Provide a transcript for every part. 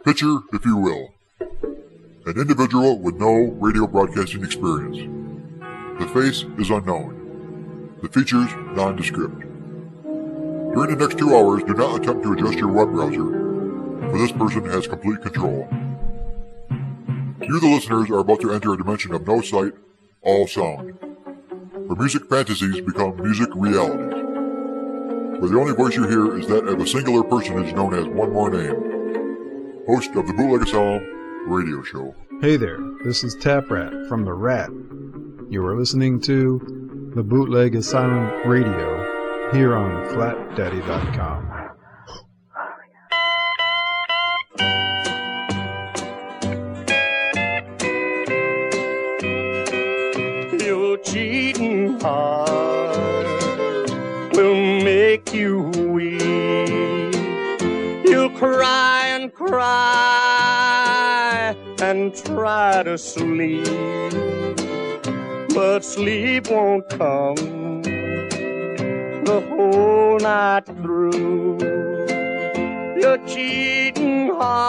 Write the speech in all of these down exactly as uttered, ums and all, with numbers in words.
Picture, if you will, an individual with no radio broadcasting experience. The face is unknown. The features nondescript. During the next two hours, do not attempt to adjust your web browser, for this person has complete control. You, the listeners, are about to enter a dimension of no sight, all sound, where music fantasies become music realities, where the only voice you hear is that of a singular personage known as One More Name, host of the Bootleg Asylum radio show. Hey there, this is Tap Rat from The Rat. You are listening to the Bootleg Asylum radio here on flat daddy dot com. Your cheating heart will make you weep. You'll cry and cry and try to sleep, but sleep won't come the whole night through. Your cheating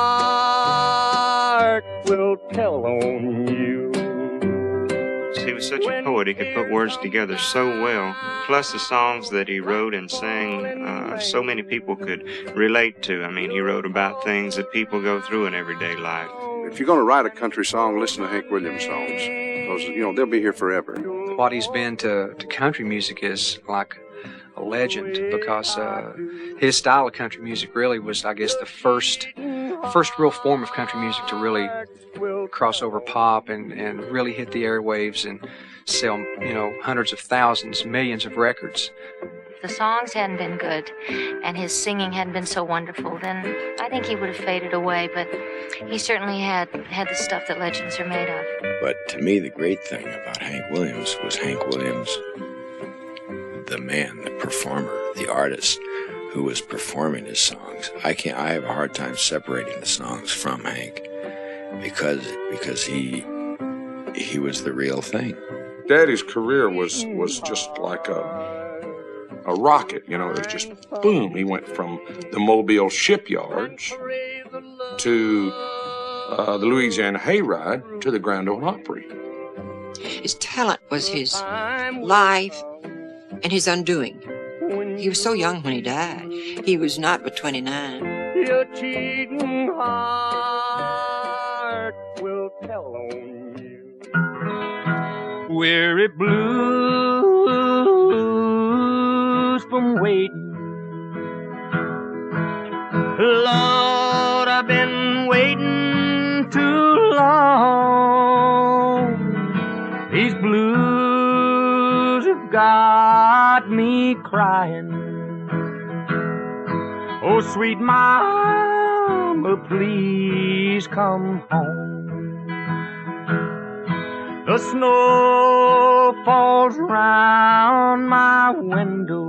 heart will tell on you. He was such a poet, he could put words together so well. Plus the songs that he wrote and sang, uh, so many people could relate to. I mean, he wrote about things that people go through in everyday life. If you're going to write a country song, listen to Hank Williams songs, because, you know, they'll be here forever. What he's been to, to country music is like a legend, because uh, his style of country music really was, I guess, the first first real form of country music to really cross over pop and, and really hit the airwaves and sell, you know, hundreds of thousands, millions of records. If the songs hadn't been good and his singing hadn't been so wonderful, then I think he would have faded away, but he certainly had had the stuff that legends are made of. But to me, the great thing about Hank Williams was Hank Williams, the man, the performer, the artist who was performing his songs. I can't. I have a hard time separating the songs from Hank because because he he was the real thing. Daddy's career was was just like a a rocket. You know, it was just boom. He went from the Mobile shipyards to uh, the Louisiana Hayride to the Grand Ole Opry. His talent was his life and his undoing. He was so young when he died. He was not but twenty-nine. Your cheating heart will tell on you. Weary blues from waiting. Lord, I've been waiting too long. These blues have got me crying. Oh, sweet mama, please come home. The snow falls round my window,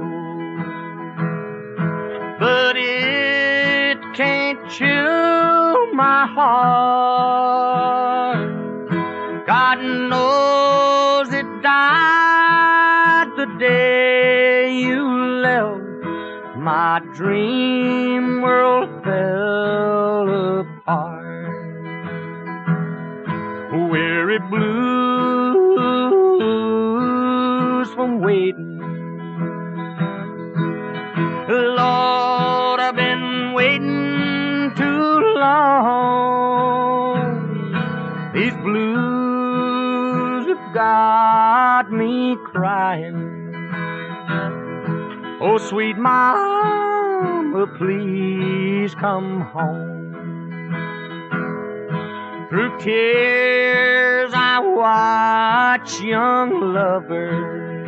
but it can't chill my heart. God knows it died the day you left. My dream world fell apart. Weary blues from waiting. Lord, I've been waiting too long. These blues have got me crying. Oh, sweet mama, please come home. Through tears I watch young lovers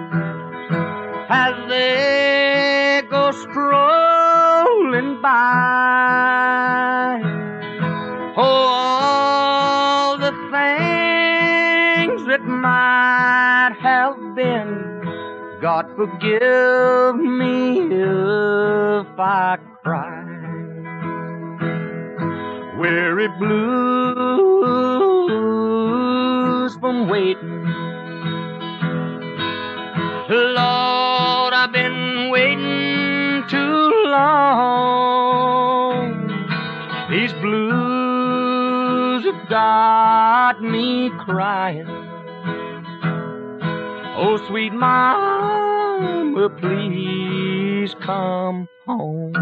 as they go strolling by. Oh, all the things that might have been, God forgive me if I cry. Weary blues from waiting. Lord, I've been waiting too long. These blues got me crying. Oh, sweet mama, please come home.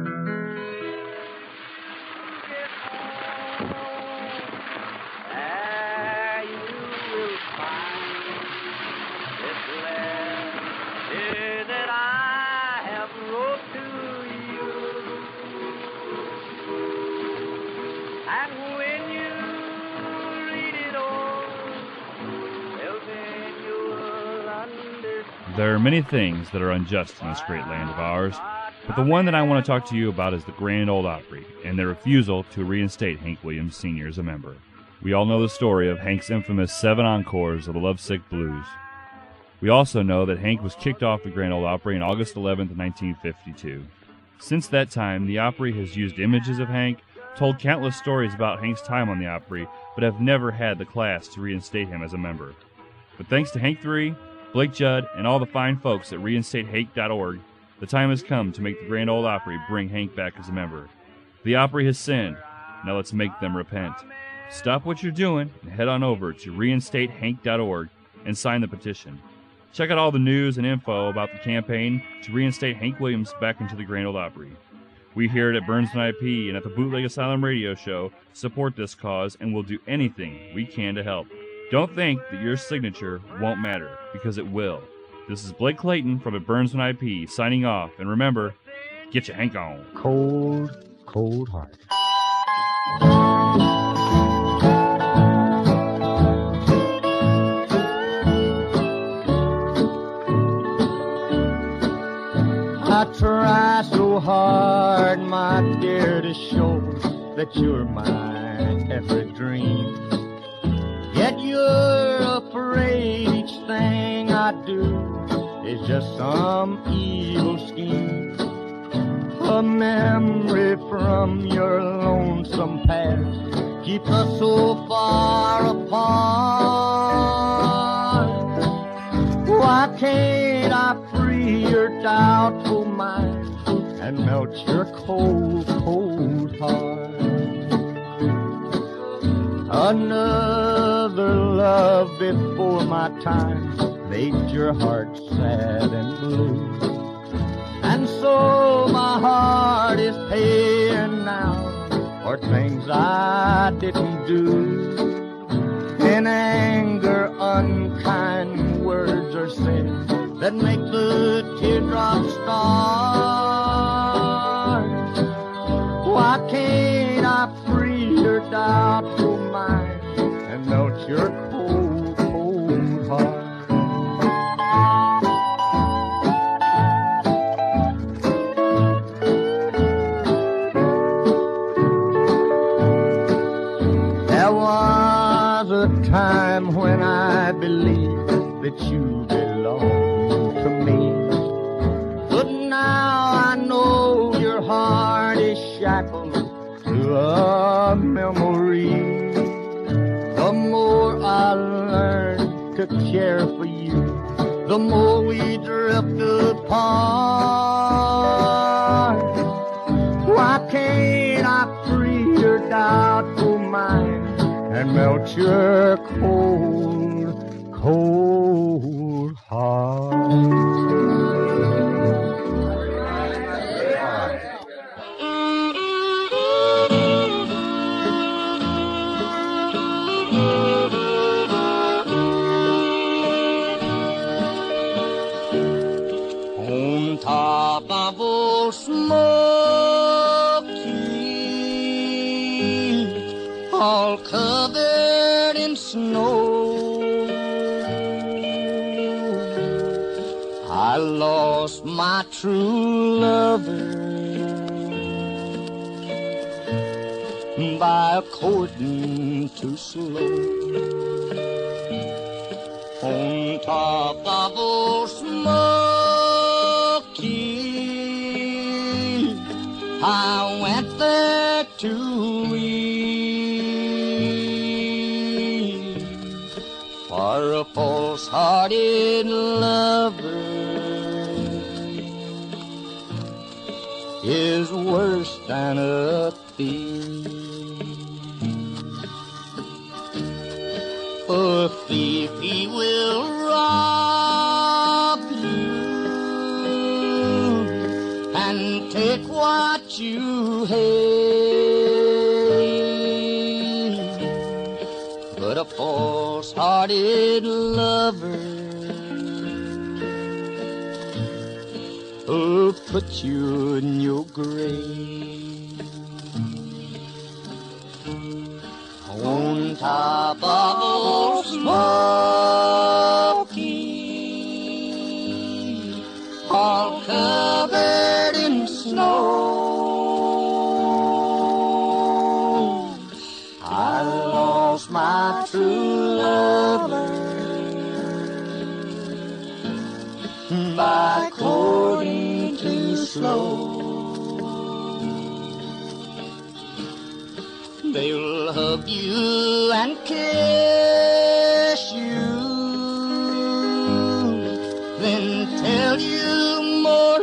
There you will find this letter that I have wrote to you. And when you read it all, well then you'll understand. There are many things that are unjust in this great land of ours, but the one that I want to talk to you about is the Grand Ole Opry and their refusal to reinstate Hank Williams Senior as a member. We all know the story of Hank's infamous seven encores of the Lovesick Blues. We also know that Hank was kicked off the Grand Ole Opry on August eleventh, nineteen fifty-two. Since that time, the Opry has used images of Hank, told countless stories about Hank's time on the Opry, but have never had the class to reinstate him as a member. But thanks to Hank three, Blake Judd, and all the fine folks at reinstate hank dot org, the time has come to make the Grand Ole Opry bring Hank back as a member. The Opry has sinned. Now let's make them repent. Stop what you're doing and head on over to reinstate hank dot org and sign the petition. Check out all the news and info about the campaign to reinstate Hank Williams back into the Grand Ole Opry. We here at Burns and I P and at the Bootleg Asylum Radio Show support this cause and will do anything we can to help. Don't think that your signature won't matter, because it will. This is Blake Clayton from at Burns and I P signing off, and remember, get your Hank on. Cold, cold heart. I try so hard, my dear, to show that you're my every dream. Yet you're afraid each thing I do is just some evil scheme. A memory from your lonesome past keeps us so far apart. Why can't I free your doubtful mind and melt your cold, cold heart? Another love before my time made your heart sad and blue. And so my heart is paying now for things I didn't do. In anger, unkind words are said that make the teardrops start. Why can't I free your doubtful mind and melt your cold, cold heart? There was a time when I believed that you belonged to me, but now I know your heart is shackled to a memory. The more I learn to care for you, the more we drift apart. Why can't I free your doubtful mind and melt your cold, cold heart? On top of old Smoky, all covered in snow, I lost my true lover by a courting too slow. On top of old Smoky, I went there to weep for a false-hearted lover is worse than a thief. to hate, but a false-hearted lover will put you in your grave on top of old Smoky, all covered in snow. I lost my true lover by courting too slow. They'll hug you and kiss you, then tell you more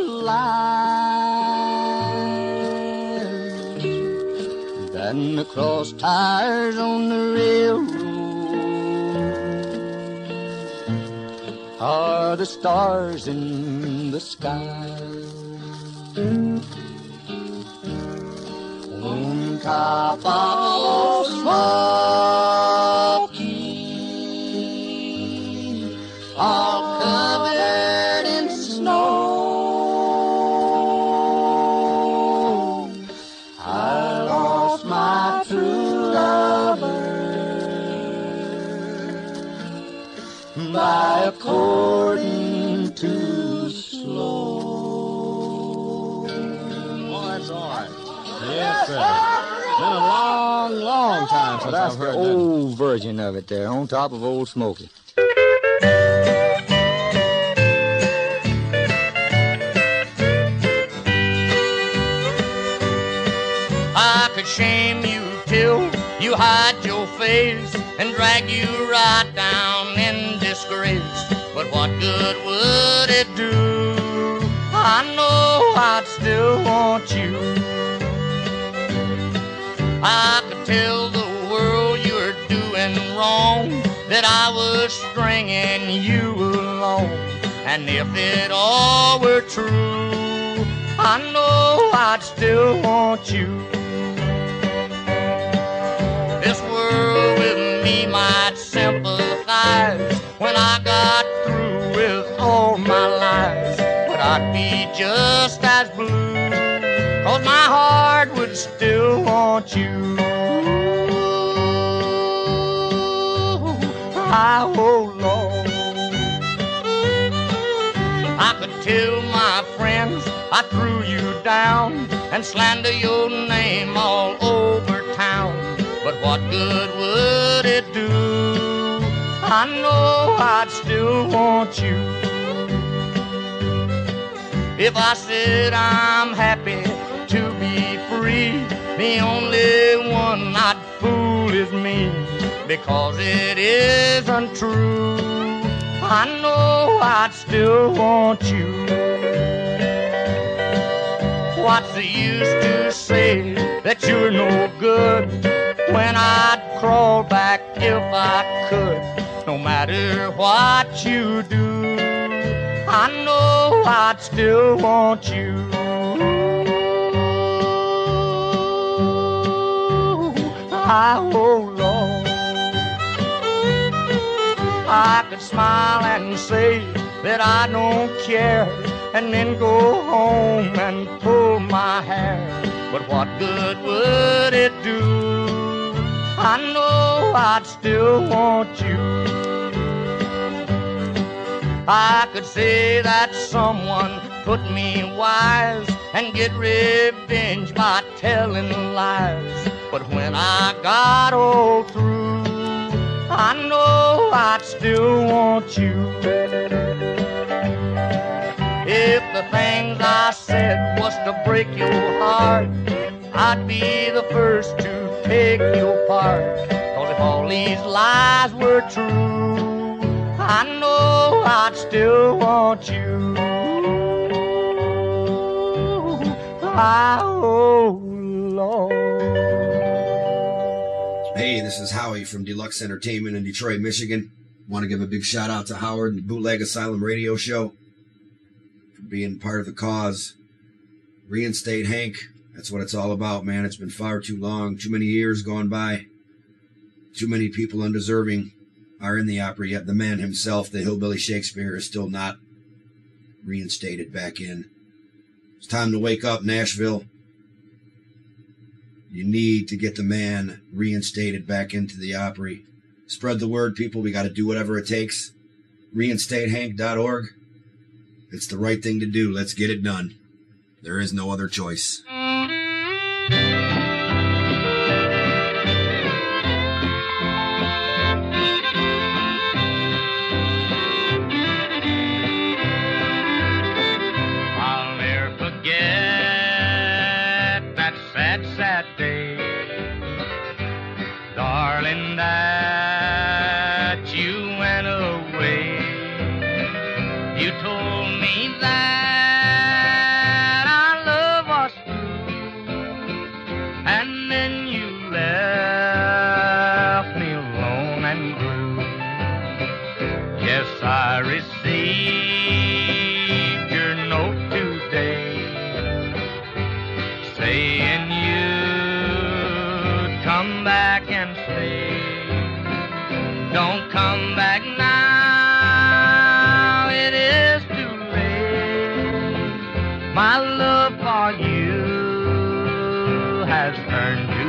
lies than the cross tires on the railroad are the stars in the sky. On top of Smoky, all covered in snow, I lost my true lover by a courting too slow. Oh, that's all right. Yes, sir. Been a long, long time since That's I've the heard old that. version of it there, on top of Old Smoky. I could shame you till you hide your face and drag you right down in disgrace. But what good would it do? I know I'd still want you. I could tell the world you were doing wrong, that I was stringing you along. And if it all were true, I know I'd still want you. This world with me might sympathize when I got through with all my lies, but I'd be just as blue, 'cause my heart would still want you. I, oh Lord, I could tell my friends I threw you down and slander your name all over town, but what good would it do? I know I'd still want you. If I said I'm happy to be free, the only one I'd fool is me, because it isn't true. I know I'd still want you. What's the use to say that you're no good when I'd crawl back if I could, no matter what you do? I know I'd still want you. I, oh Lord, I could smile and say that I don't care, and then go home and pull my hair, but what good would it do? I know I'd still want you. I could say that someone put me wise and get revenge by telling lies, but when I got all through, I know I'd still want you. If the things I said was to break your heart, I'd be the first to take your part, 'cause if all these lies were true, I know I'd still want you. I, oh Lord. Hey, this is Howie from Deluxe Entertainment in Detroit, Michigan. Want to give a big shout out to Howard and the Bootleg Asylum Radio Show for being part of the cause. Reinstate Hank. That's what it's all about, man. It's been far too long. Too many years gone by. Too many people undeserving are in the opera, yet the man himself, the hillbilly Shakespeare, is still not reinstated back in. It's time to wake up, Nashville. You need to get the man reinstated back into the Opry. Spread the word, people. We got to do whatever it takes. reinstate hank dot org. It's the right thing to do. Let's get it done. There is no other choice. I'll never forget that sad, sad day, darling, that you went away. You told me that our love was true, and then you left me alone and blue. Yes, I received your note today, saying you'd come back and stay. Don't come back now, it is too late. My love for you has turned to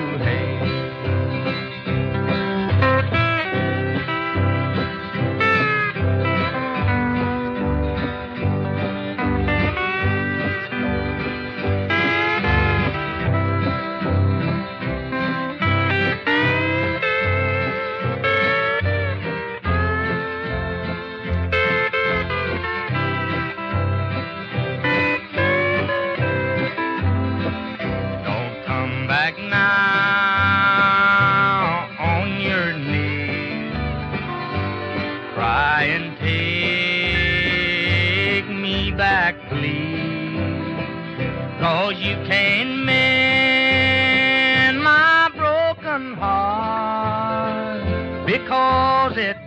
you can't mend my broken heart, because it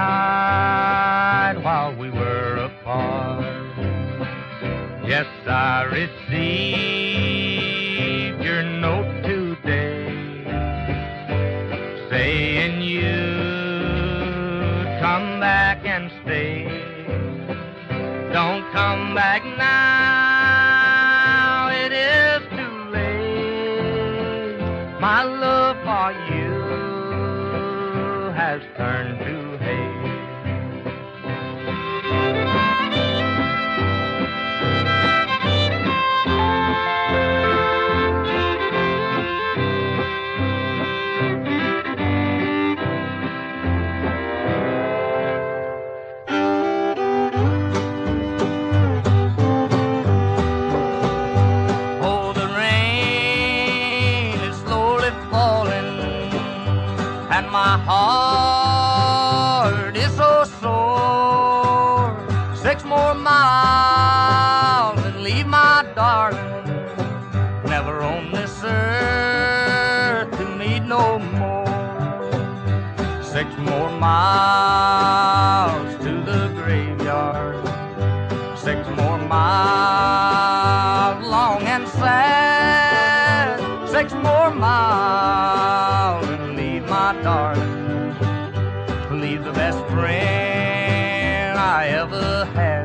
died while we were apart. Yes, I received your note today, saying you'd come back and stay. Don't come back now, it is too late. My love for you has turned to hate. My heart is so sore. Six more miles and leave my darling, never on this earth to meet no more. Six more miles to the graveyard, six more miles long and sad, six more miles and leave my darling, leave the best friend I ever had.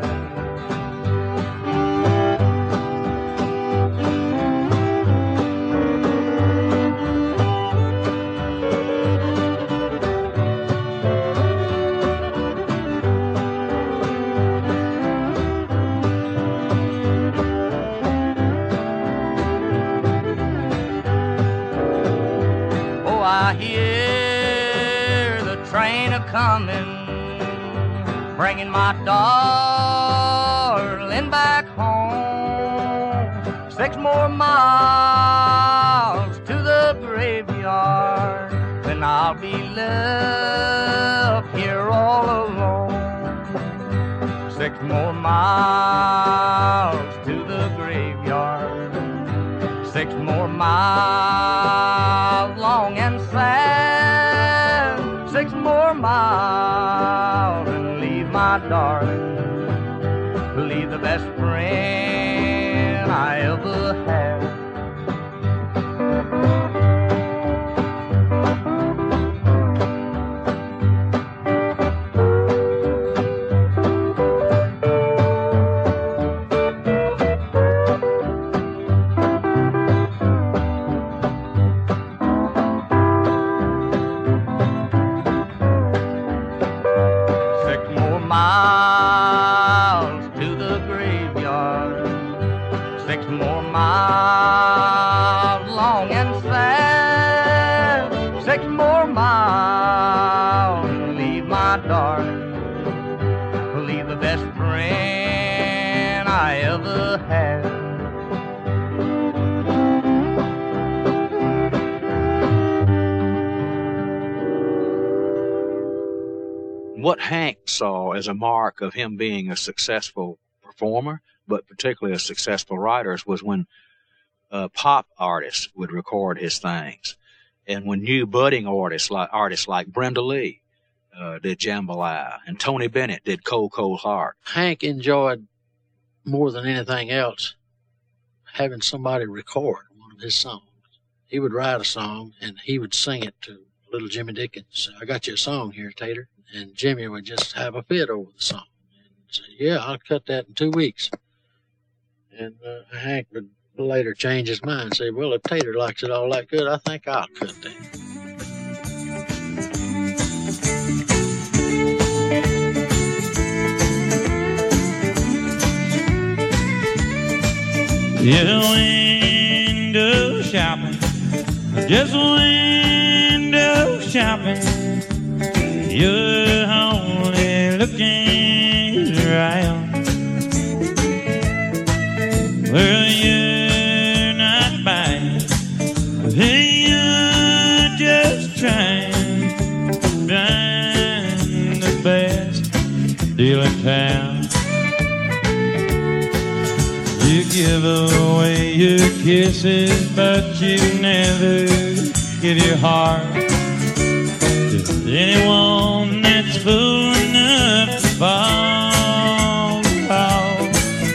Oh, I hear the train a-coming, bringing my darling back home. Six more miles to the graveyard, then I'll be left here all alone. Six more miles to the graveyard, six more miles long and sad, six more miles and leave my darling, leave the best friend I ever had. what Hank saw as a mark of him being a successful performer, but particularly a successful writer, was when uh, pop artists would record his things. And when new budding artists like, artists like Brenda Lee uh, did Jambalaya, and Tony Bennett did Cold, Cold Heart. Hank enjoyed more than anything else having somebody record one of his songs. He would write a song and he would sing it to little Jimmy Dickens. I got you a song here, Tater. And Jimmy would just have a fit over the song and say, yeah, I'll cut that in two weeks. And uh, Hank would later change his mind and say, well, if Tater likes it all that good, I think I'll cut that. Yeah, window shopping, just window shopping. You're only looking around. Well, you're not buying, then you're just trying to find the best deal in town. You give away your kisses, but you never give your heart to anyone that's fool enough to fall. fall.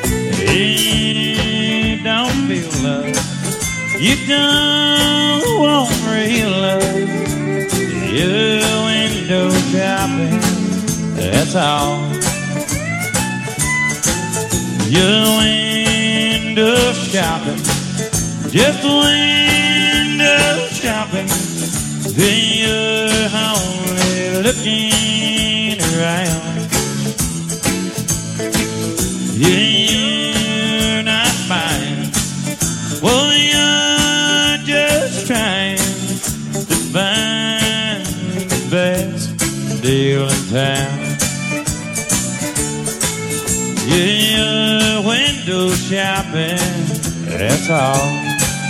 You don't feel love, you don't want real love. You're window shopping, that's all. You're window shopping, just window shopping. Then you're only looking around. Yeah, you're not buying. Well, you're just trying to find the best deal in town. Yeah, you're window shopping, that's all.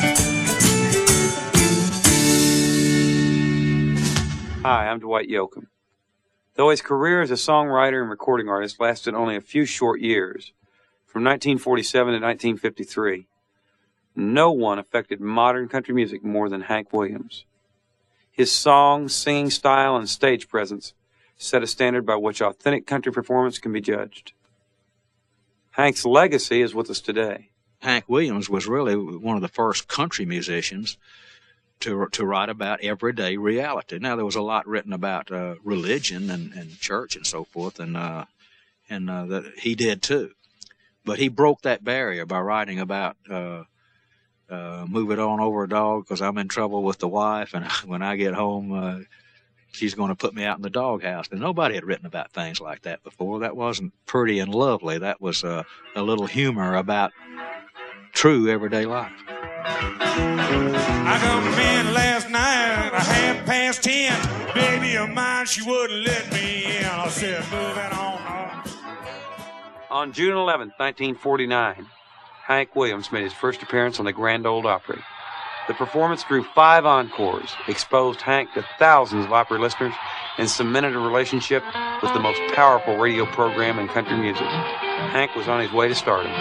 Hi, I'm Dwight Yoakam. Though his career as a songwriter and recording artist lasted only a few short years, from nineteen forty-seven to nineteen fifty-three, no one affected modern country music more than Hank Williams. His song, singing style, and stage presence set a standard by which authentic country performance can be judged. Hank's legacy is with us today. Hank Williams was really one of the first country musicians to to write about everyday reality. Now, there was a lot written about uh, religion and, and church and so forth, and uh, and uh, that he did too. But he broke that barrier by writing about uh, uh, move it on over, dog, because I'm in trouble with the wife, and when I get home, uh, she's going to put me out in the doghouse. And nobody had written about things like that before. That wasn't pretty and lovely. That was uh, a little humor about true everyday life. I come in last night, a half past ten. Baby of mine, she wouldn't let me in. I said, move it on. On June eleventh, nineteen forty-nine, Hank Williams made his first appearance on the Grand Ole Opry. The performance drew five encores, exposed Hank to thousands of Opry listeners, and cemented a relationship with the most powerful radio program in country music. Hank was on his way to stardom.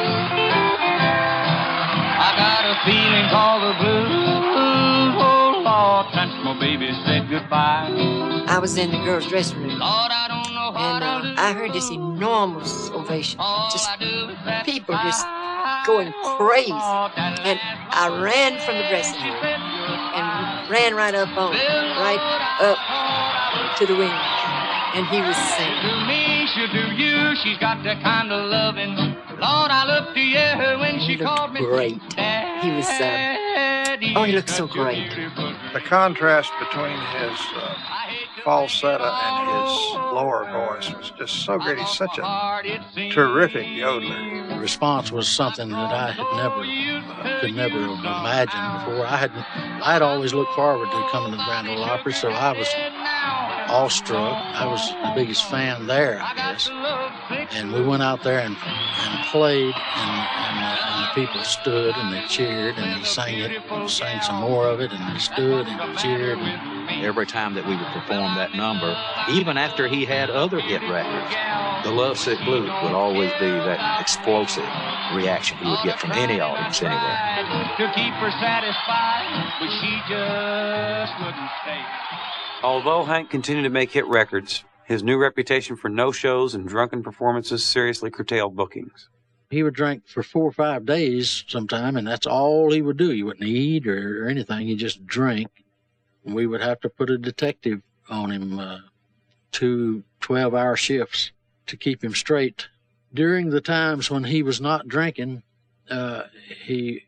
I got a feeling called the blues. Oh, Lord, since my baby said goodbye. I was in the girls' dressing room, Lord, I don't know and uh, I heard this enormous ovation. Just people just going crazy. And I ran from the dressing room and ran right up on, right up to the window. And he was singing. To me, she'll do you. She's got the kind of loving. Lord, I looked to you when she called me. Great. He was, uh, oh, he looked so great. The contrast between his uh, falsetto and his lower voice was just so great. He's such a terrific yodeler. The response was something that I had never, uh, could never have imagined before. I had, I had always looked forward to coming to the Grand Ole Opry, so I was awestruck. I was the biggest fan there, I guess. And we went out there and, and played, and, and, uh, and the people stood and they cheered, and he sang it, and sang some more of it, and they stood and cheered. And every time that we would perform that number, even after he had other hit records, the Lovesick Blues would always be that explosive reaction he would get from any audience anywhere. To keep her satisfied, but she just wouldn't stay. Although Hank continued to make hit records, his new reputation for no-shows and drunken performances seriously curtailed bookings. He would drink for four or five days sometime, and that's all he would do. He wouldn't eat or, or anything. He'd just drink. We would have to put a detective on him, uh, two twelve-hour shifts to keep him straight. During the times when he was not drinking, uh, he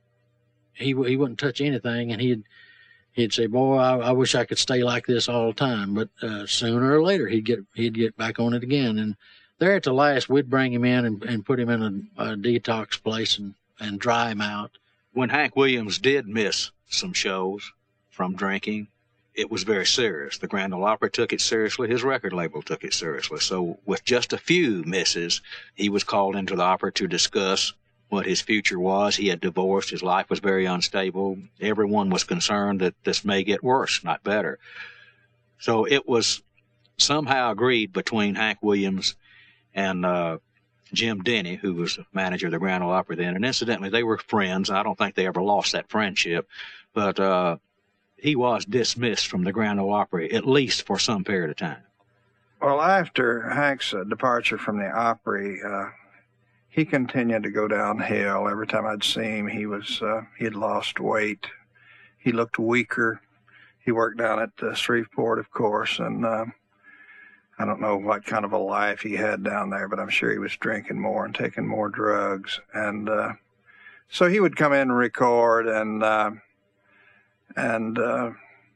he he wouldn't touch anything, and he'd he'd say, "Boy, I, I wish I could stay like this all the time." But uh, sooner or later, he'd get he'd get back on it again. And there at the last, we'd bring him in and, and put him in a, a detox place and, and dry him out. When Hank Williams did miss some shows from drinking, it was very serious. The Grand Ole Opry took it seriously. His record label took it seriously. So with just a few misses, he was called into the opera to discuss what his future was. He had divorced. His life was very unstable. Everyone was concerned that this may get worse, not better. So it was somehow agreed between Hank Williams and uh, Jim Denny, who was the manager of the Grand Ole Opry then. And incidentally, they were friends. I don't think they ever lost that friendship. But uh, he was dismissed from the Grand Ole Opry, at least for some period of time. Well, after Hank's uh, departure from the Opry, uh, he continued to go downhill. Every time I'd see him, he was uh, he had lost weight. He looked weaker. He worked down at uh, Shreveport, of course, and uh, I don't know what kind of a life he had down there, but I'm sure he was drinking more and taking more drugs. And uh, so he would come in and record, and uh, and uh,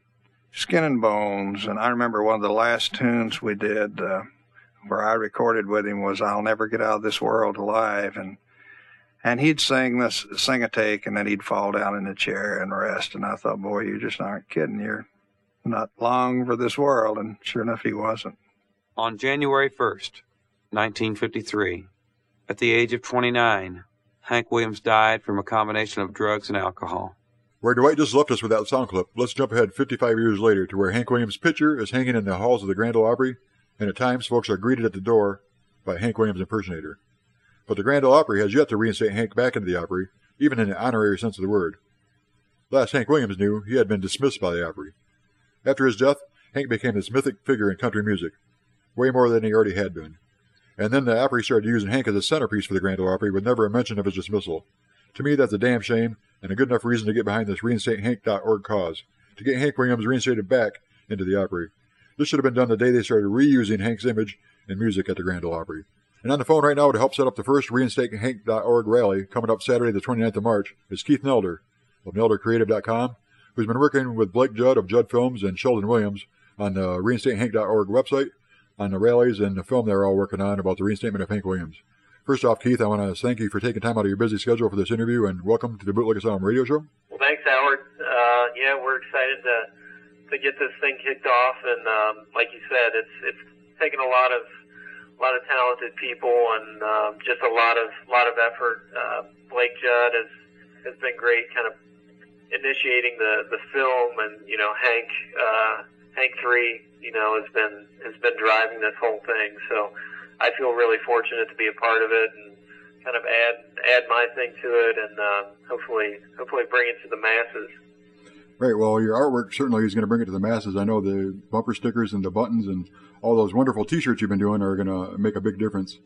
Skin and Bones. And I remember one of the last tunes we did uh, where I recorded with him was "I'll Never Get Out of This World Alive." And and he'd sing this, sing a take, and then he'd fall down in the chair and rest. And I thought, boy, you just aren't kidding. You're not long for this world. And sure enough, he wasn't. On January first, nineteen fifty-three, at the age of twenty-nine, Hank Williams died from a combination of drugs and alcohol. Where Dwight just left us with that sound clip, let's jump ahead fifty-five years later to where Hank Williams' picture is hanging in the halls of the Grand Ole Opry, and at times folks are greeted at the door by Hank Williams' impersonator. But the Grand Ole Opry has yet to reinstate Hank back into the Opry, even in the honorary sense of the word. Last Hank Williams knew, he had been dismissed by the Opry. After his death, Hank became this mythic figure in country music, way more than he already had been. And then the Opry started using Hank as a centerpiece for the Grand Ole Opry with never a mention of his dismissal. To me, that's a damn shame, and a good enough reason to get behind this reinstate hank dot org cause, to get Hank Williams reinstated back into the Opry. This should have been done the day they started reusing Hank's image and music at the Grand Ole Opry. And on the phone right now to help set up the first reinstate hank dot org rally coming up Saturday the twenty-ninth of March is Keith Nelder of nelder creative dot com, who's been working with Blake Judd of Judd Films and Sheldon Williams on the reinstate hank dot org website, on the rallies and the film they're all working on about the reinstatement of Hank Williams. First off, Keith, I want to thank you for taking time out of your busy schedule for this interview, and welcome to the Bootleg Asylum radio show. Well, thanks, Howard. Uh, yeah, we're excited to to get this thing kicked off, and um, like you said, it's it's taken a lot of a lot of talented people and um, just a lot of lot of effort. Uh, Blake Judd has has been great, kind of initiating the the film, and you know Hank uh, Hank three, you know, has been has been driving this whole thing. So I feel really fortunate to be a part of it and kind of add add my thing to it, and uh, hopefully hopefully bring it to the masses. Right. Well, your artwork certainly is going to bring it to the masses. I know the bumper stickers and the buttons and all those wonderful T-shirts you've been doing are going to make a big difference.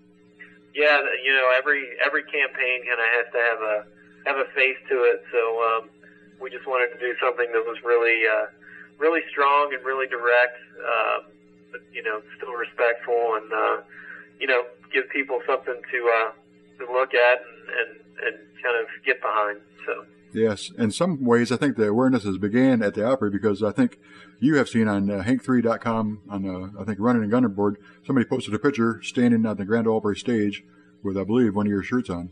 Yeah, you know, every every campaign kind of has to have a have a face to it. So um, we just wanted to do something that was really uh, really strong and really direct, uh, but you know, still respectful, and uh, you know, give people something to uh, to look at and, and and kind of get behind. So. Yes, in some ways, I think the awareness has began at the Opry, because I think you have seen on uh, hank three dot com, on uh, I think Running and Gunning board, somebody posted a picture standing on the Grand Ole Opry stage with, I believe, one of your shirts on.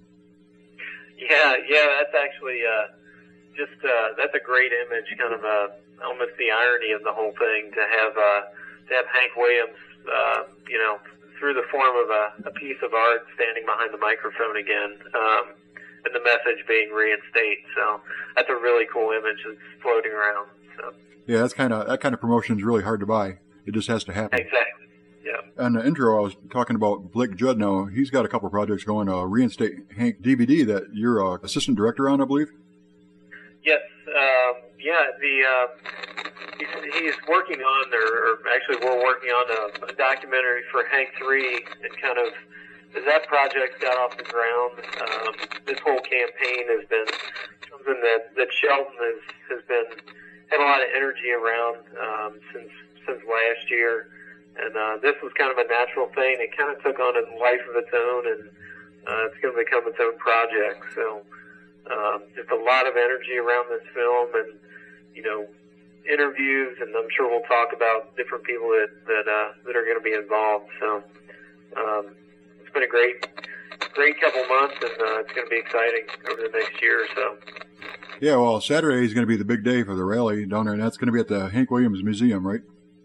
Yeah, yeah, that's actually uh, just uh, that's a great image, kind of uh, almost the irony of the whole thing, to have uh, to have Hank Williams, uh, you know, through the form of a, a piece of art standing behind the microphone again, um, and the message being reinstate. So that's a really cool image that's floating around. So. Yeah, that's kind of that kind of promotion is really hard to buy. It just has to happen. Exactly. Yeah. On the intro, I was talking about Blake Judd. Now he's got a couple projects going. Uh, Reinstate Hank D V D that you're uh, assistant director on, I believe. Yes. Um, yeah. The uh, he's, he's working on, or, or actually, we're working on a, a documentary for Hank three, and kind of as that project got off the ground, um, this whole campaign has been something that that Shelton has has been had a lot of energy around um, since since last year. And uh, this was kind of a natural thing. It kind of took on a life of its own, and uh, it's going to become its own project. So um, just a lot of energy around this film, and you know, interviews, and I'm sure we'll talk about different people that that uh, that are going to be involved. So um, it's been a great, great couple months, and uh, it's going to be exciting over the next year or so. Yeah, well, Saturday is going to be the big day for the rally down there, and that's going to be at the Hank Williams Museum, right?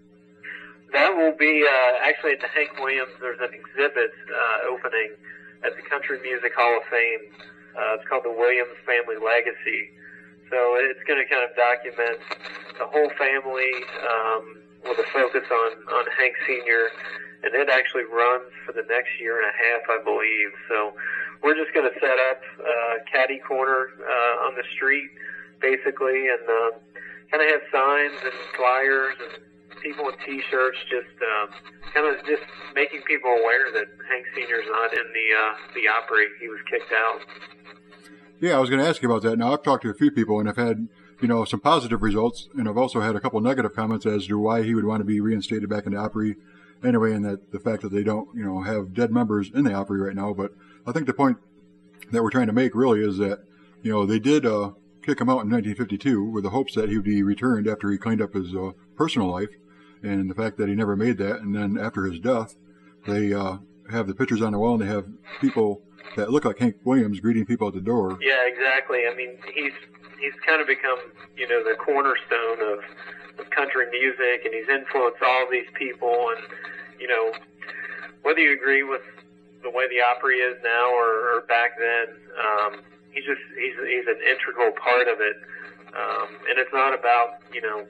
That will be uh, actually at the Hank Williams. There's an exhibit uh, opening at the Country Music Hall of Fame. Uh, it's called the Williams Family Legacy. So it's going to kind of document the whole family um, with a focus on, on Hank Senior And it actually runs for the next year and a half, I believe. So we're just going to set up uh, caddy corner uh, on the street, basically, and uh, kind of have signs and flyers and people with T-shirts, just um, kind of just making people aware that Hank Senior's not in the uh, the Opry. He was kicked out. Yeah, I was going to ask you about that. Now, I've talked to a few people, and I've had, you know, some positive results, and I've also had a couple negative comments as to why he would want to be reinstated back in the Opry anyway, and that the fact that they don't, you know, have dead members in the Opry right now. But I think the point that we're trying to make really is that, you know, they did uh, kick him out in nineteen fifty-two with the hopes that he would be returned after he cleaned up his uh, personal life. And the fact that he never made that, and then after his death, they uh, have the pictures on the wall, and they have people that look like Hank Williams greeting people at the door. Yeah, exactly. I mean, he's he's kind of become, you know, the cornerstone of, of country music, and he's influenced all of these people. And, you know, whether you agree with the way the Opry is now or, or back then, um, he's just he's he's an integral part of it. Um, and it's not about, you know,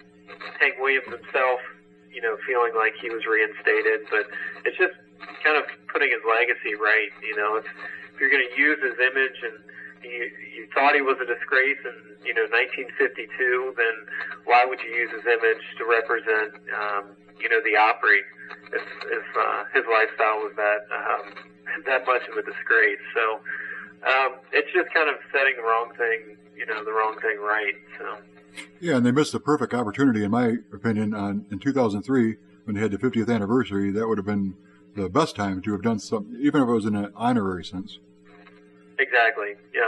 Hank Williams himself, you know, feeling like he was reinstated, but it's just kind of putting his legacy right. You know, if, if you're going to use his image and you, you thought he was a disgrace in, you know, nineteen fifty-two, then why would you use his image to represent, um, you know, the Opry if, if uh, his lifestyle was that um, that much of a disgrace? So um, it's just kind of setting the wrong thing, you know, the wrong thing right. So. Yeah, and they missed the perfect opportunity, in my opinion, on in two thousand three when they had the fiftieth anniversary. That would have been the best time to have done something, even if it was in an honorary sense. Exactly. Yeah.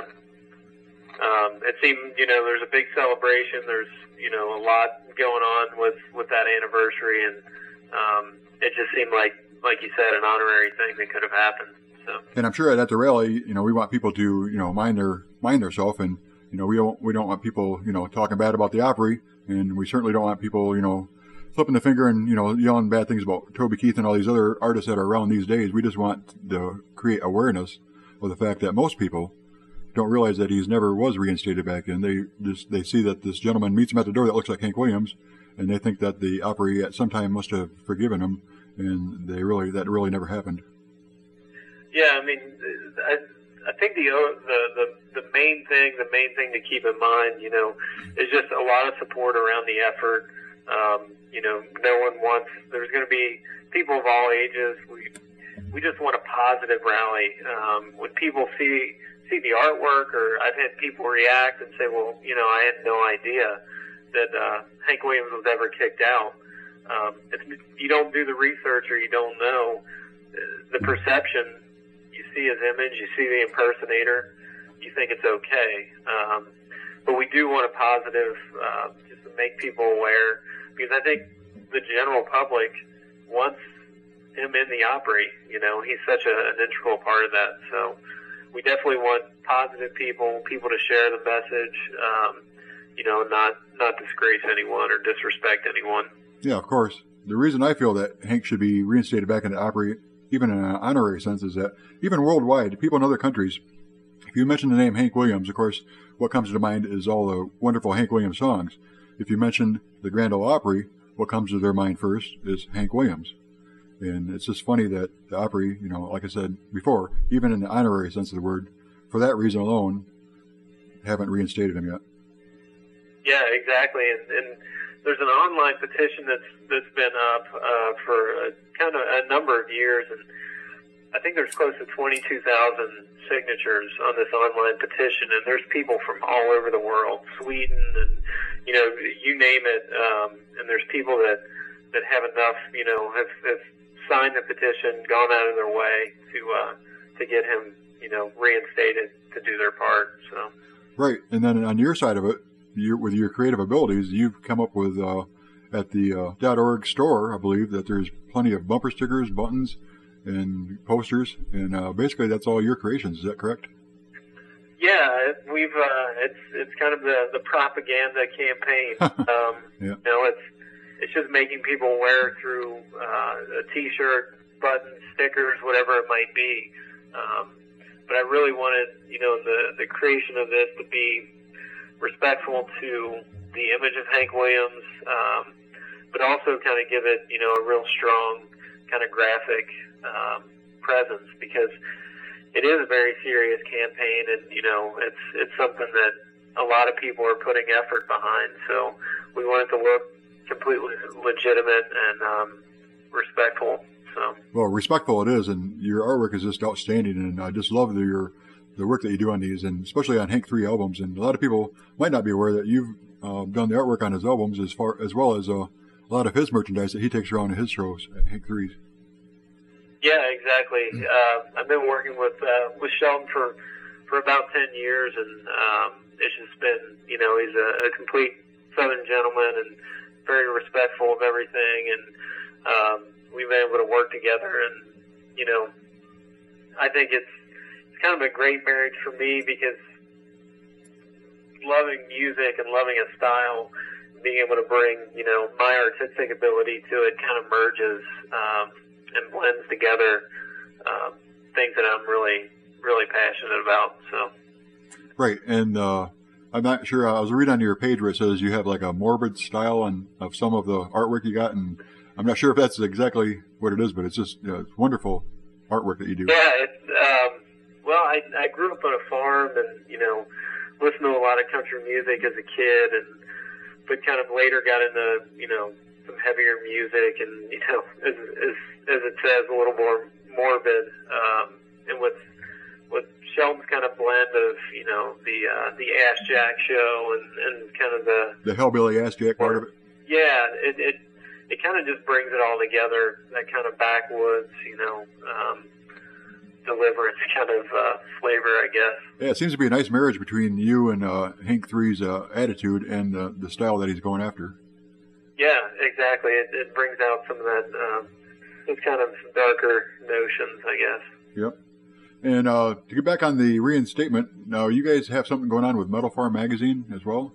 Um, it seemed, you know, there's a big celebration. There's, you know, a lot going on with, with that anniversary, and um, it just seemed like, like you said, an honorary thing that could have happened. So. And I'm sure at the rally, you know, we want people to, you know, mind their mind themselves, and you know, we don't we don't want people, you know, talking bad about the Opry, and we certainly don't want people, you know, flipping the finger and, you know, yelling bad things about Toby Keith and all these other artists that are around these days. We just want to create awareness of the fact that most people don't realize that he's never was reinstated back in. They just they see that this gentleman meets him at the door that looks like Hank Williams, and they think that the Opry at some time must have forgiven him, and they really that really never happened. Yeah, I mean, I, I think the, the the the main thing, the main thing to keep in mind, you know, is just a lot of support around the effort. Um, you know, no one wants. There's going to be people of all ages. We we just want a positive rally. Um, when people see see the artwork, or I've had people react and say, well, you know, I had no idea that uh, Hank Williams was ever kicked out. Um, if you don't do the research or you don't know, the perception. You see his image, you see the impersonator, you think it's okay. Um, but we do want a positive, uh, just to make people aware, because I think the general public wants him in the Opry. You know, he's such a, an integral part of that. So we definitely want positive people, people to share the message, um, you know, not, not disgrace anyone or disrespect anyone. Yeah, of course. The reason I feel that Hank should be reinstated back in the Opry even in an honorary sense, is that even worldwide, people in other countries, if you mention the name Hank Williams, of course, what comes to mind is all the wonderful Hank Williams songs. If you mention the Grand Ole Opry, what comes to their mind first is Hank Williams. And it's just funny that the Opry, you know, like I said before, even in the honorary sense of the word, for that reason alone, haven't reinstated him yet. Yeah, exactly. And, and there's an online petition that's that's been up uh, for a, kind of a number of years, and I think there's close to twenty-two thousand signatures on this online petition, and there's people from all over the world, Sweden, and you know, you name it. Um, and there's people that that have enough, you know, have, have signed the petition, gone out of their way to uh, to get him, you know, reinstated to do their part. So right, and then on your side of it, you, with your creative abilities, you've come up with uh, at the uh, .org store, I believe, that there's plenty of bumper stickers, buttons, and posters, and uh, basically that's all your creations. Is that correct? Yeah, it, we've uh, it's it's kind of the the propaganda campaign. um, yeah. You know, it's it's just making people wear through uh, a T-shirt, buttons, stickers, whatever it might be. Um, but I really wanted, you know, the the creation of this to be respectful to the image of Hank Williams, um, but also kind of give it, you know, a real strong kind of graphic um, presence, because it is a very serious campaign, and you know, it's it's something that a lot of people are putting effort behind. So we want it to look completely legitimate and um, respectful. So well, respectful it is, and your artwork is just outstanding, and I just love the, your the work that you do on these, and especially on Hank three albums. And a lot of people might not be aware that you've uh, done the artwork on his albums, as far as well as uh, a lot of his merchandise that he takes around in his shows at Hank three's. Yeah, exactly. Uh, I've been working with uh, with Sheldon for for about ten years, and um, it's just been, you know, he's a, a complete Southern gentleman and very respectful of everything, and um, we've been able to work together. And you know, I think it's it's kind of a great marriage for me, because loving music and loving a style, being able to bring, you know, my artistic ability to it, kind of merges um, and blends together um, things that I'm really, really passionate about. So, right, and uh, I'm not sure. I was reading on your page where it says you have like a morbid style on of some of the artwork you got, and I'm not sure if that's exactly what it is, but it's just, you know, it's wonderful artwork that you do. Yeah, it's um, well, I I grew up on a farm, and you know, listened to a lot of country music as a kid, and but kind of later got into, you know, some heavier music, and you know, as as, as it says, a little more morbid, um, and with with Sheldon's kind of blend of, you know, the uh, the Ass Jack show, and, and kind of the the hellbilly Ass Jack part of it. Yeah, it it it kind of just brings it all together. That kind of backwoods, you know, um, deliverance kind of uh, flavor, I guess. Yeah, it seems to be a nice marriage between you and uh, Hank three's uh, attitude and uh, the style that he's going after. Yeah, exactly. It, it brings out some of that, um, those kind of darker notions, I guess. Yep. And uh, to get back on the reinstatement, now you guys have something going on with Metal Farm magazine as well?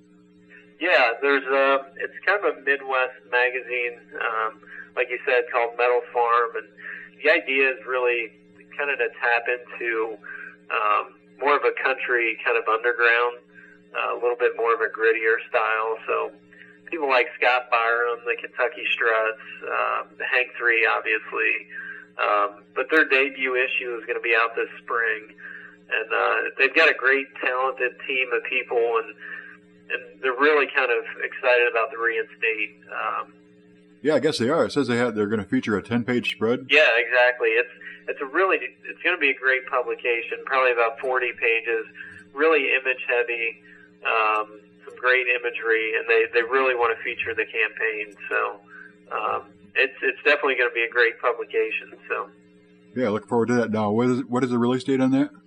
Yeah, there's a, it's kind of a Midwest magazine, um, like you said, called Metal Farm, and the idea is really kind of to tap into um, more of a country kind of underground, uh, a little bit more of a grittier style. So people like Scott Byram, the Kentucky Struts, uh, the Hank three, obviously. Um, but their debut issue is going to be out this spring. And uh, they've got a great, talented team of people, and and they're really kind of excited about the reinstate. Um, yeah, I guess they are. It says they have, they're going to feature a ten-page spread. Yeah, exactly. It's it's a really it's going to be a great publication. Probably about forty pages. Really image heavy. Um, some great imagery, and they, they really want to feature the campaign. So um, it's it's definitely going to be a great publication. So yeah, look forward to that. Now, what is what is the release date on that?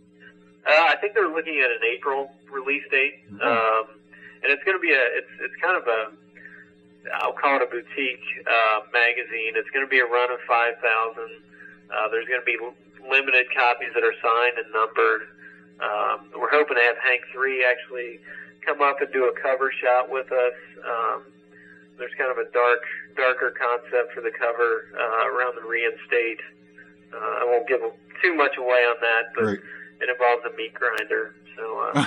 Uh, I think they're looking at an April release date, mm-hmm. um, and it's going to be a it's it's kind of a I'll call it a boutique uh, magazine. It's going to be a run of five thousand. Uh, there's going to be limited copies that are signed and numbered. Um, we're hoping to have Hank three actually come up and do a cover shot with us. Um, there's kind of a dark, darker concept for the cover uh, around the reinstate. Uh, I won't give too much away on that, but Right. it involves a meat grinder. So uh,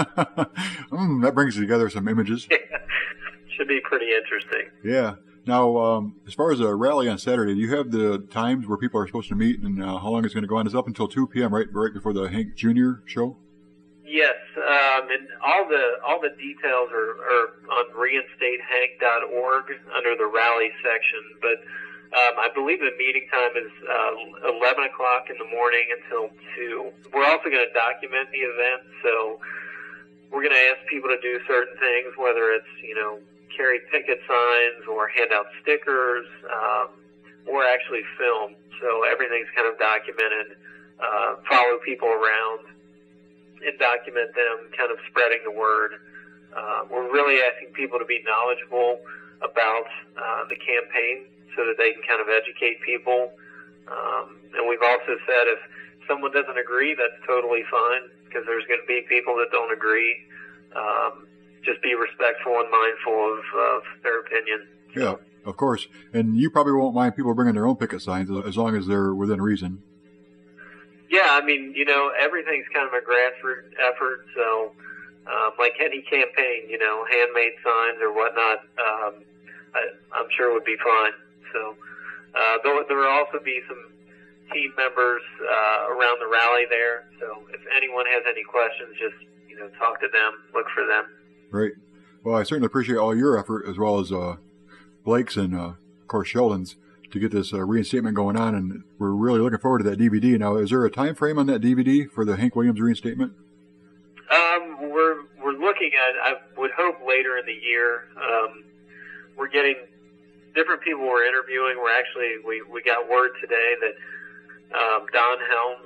mm, that brings together some images. should be pretty interesting. Yeah. Now, um, as far as a rally on Saturday, do you have the times where people are supposed to meet and uh, how long it's going to go on? It's up until two p.m., right, right before the Hank Junior show? Yes, um, and all the all the details are, are on reinstate hank dot org under the rally section. But um, I believe the meeting time is uh, eleven o'clock in the morning until two. We're also going to document the event, so we're going to ask people to do certain things, whether it's, you know, carry picket signs or hand out stickers, um, or actually film. So everything's kind of documented. Uh, follow people around and document them, kind of spreading the word. Uh, we're really asking people to be knowledgeable about uh, the campaign so that they can kind of educate people. Um, and we've also said if someone doesn't agree, that's totally fine, because there's going to be people that don't agree. Um, just be respectful and mindful of, of their opinion. Yeah, of course. And you probably won't mind people bringing their own picket signs as long as they're within reason. Yeah, I mean, you know, everything's kind of a grassroots effort, so um, like any campaign, you know, handmade signs or whatnot, um, I, I'm sure would be fine. So uh, there, there will also be some team members uh, around the rally there, so if anyone has any questions, just, you know, talk to them, look for them. Right. Well, I certainly appreciate all your effort as well as uh, Blake's and, uh, of course, Sheldon's to get this uh, reinstatement going on, and we're really looking forward to that D V D. Now, is there a time frame on that D V D for the Hank Williams reinstatement? Um, we're we're looking at, I would hope later in the year. Um, we're getting different people we're interviewing. We're actually, we, we got word today that um, Don Helms,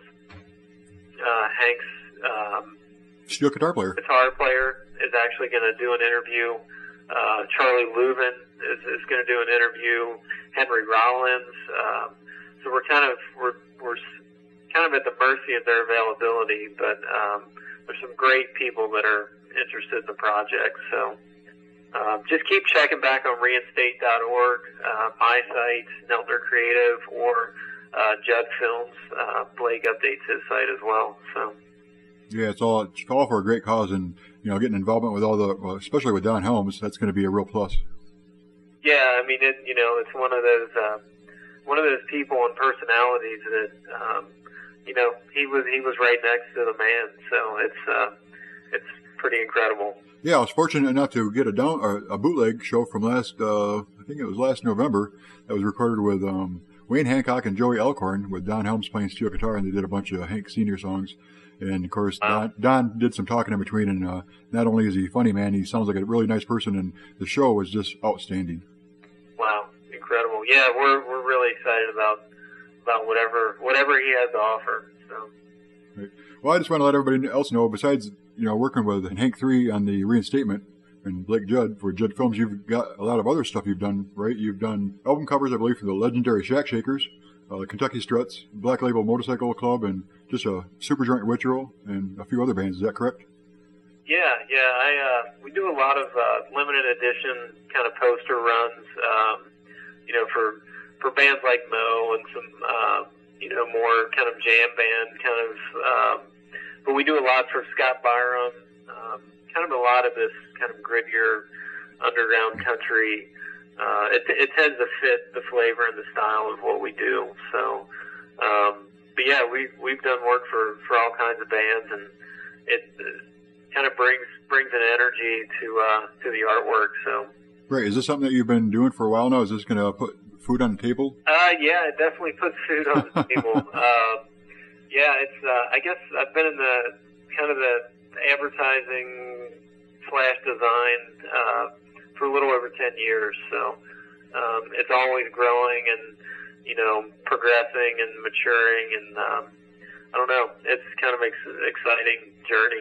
uh, Hank's um, steel guitar player, guitar player, is actually going to do an interview. Uh, Charlie Leuven is, is going to do an interview. Henry Rollins. Um, so we're kind of we're we're kind of at the mercy of their availability, but um, there's some great people that are interested in the project. So um, just keep checking back on reinstate dot org, uh, my site, Neltner Creative, or uh, Judd Films. Uh, Blake updates his site as well. So. Yeah, it's all it's all for a great cause, and you know, getting involvement with all the, well, especially with Don Helms, that's going to be a real plus. Yeah, I mean, it, you know, it's one of those uh, one of those people and personalities that, um, you know, he was he was right next to the man, so it's uh, it's pretty incredible. Yeah, I was fortunate enough to get a down a, a bootleg show from last, uh, I think it was last November, that was recorded with um, Wayne Hancock and Joey Elkhorn, with Don Helms playing steel guitar, and they did a bunch of Hank Senior songs. And of course, Don, Don did some talking in between, and uh, not only is he a funny man, he sounds like a really nice person, and the show was just outstanding. Wow, incredible! Yeah, we're we're really excited about about whatever whatever he has to offer. So. Right. Well, I just want to let everybody else know, besides you know working with Hank three on the reinstatement and Blake Judd for Judd Films, you've got a lot of other stuff you've done, right? You've done album covers, I believe, for the legendary Shack Shakers, uh, the Kentucky Struts, Black Label Motorcycle Club, and just a Superjoint Ritual, and a few other bands. Is that correct? Yeah, yeah. I uh, we do a lot of uh, limited edition kind of poster runs, um, you know, for for bands like Mo and some uh, you know more kind of jam band kind of. Um, but we do a lot for Scott Byram, um, kind of a lot of this kind of grittier underground country. Uh, it, it tends to fit the flavor and the style of what we do. So, um, but yeah, we we've done work for, for all kinds of bands, and it uh, kind of brings brings an energy to uh, to the artwork. So, Right. Is this something that you've been doing for a while now? Is this going to put food on the table? uh, yeah, it definitely puts food on the table. Um, yeah, it's uh, I guess I've been in the kind of the advertising slash design uh, for a little over ten years. So um, it's always growing and you know progressing and maturing, and um, I don't know. It's kind of ex- exciting journey.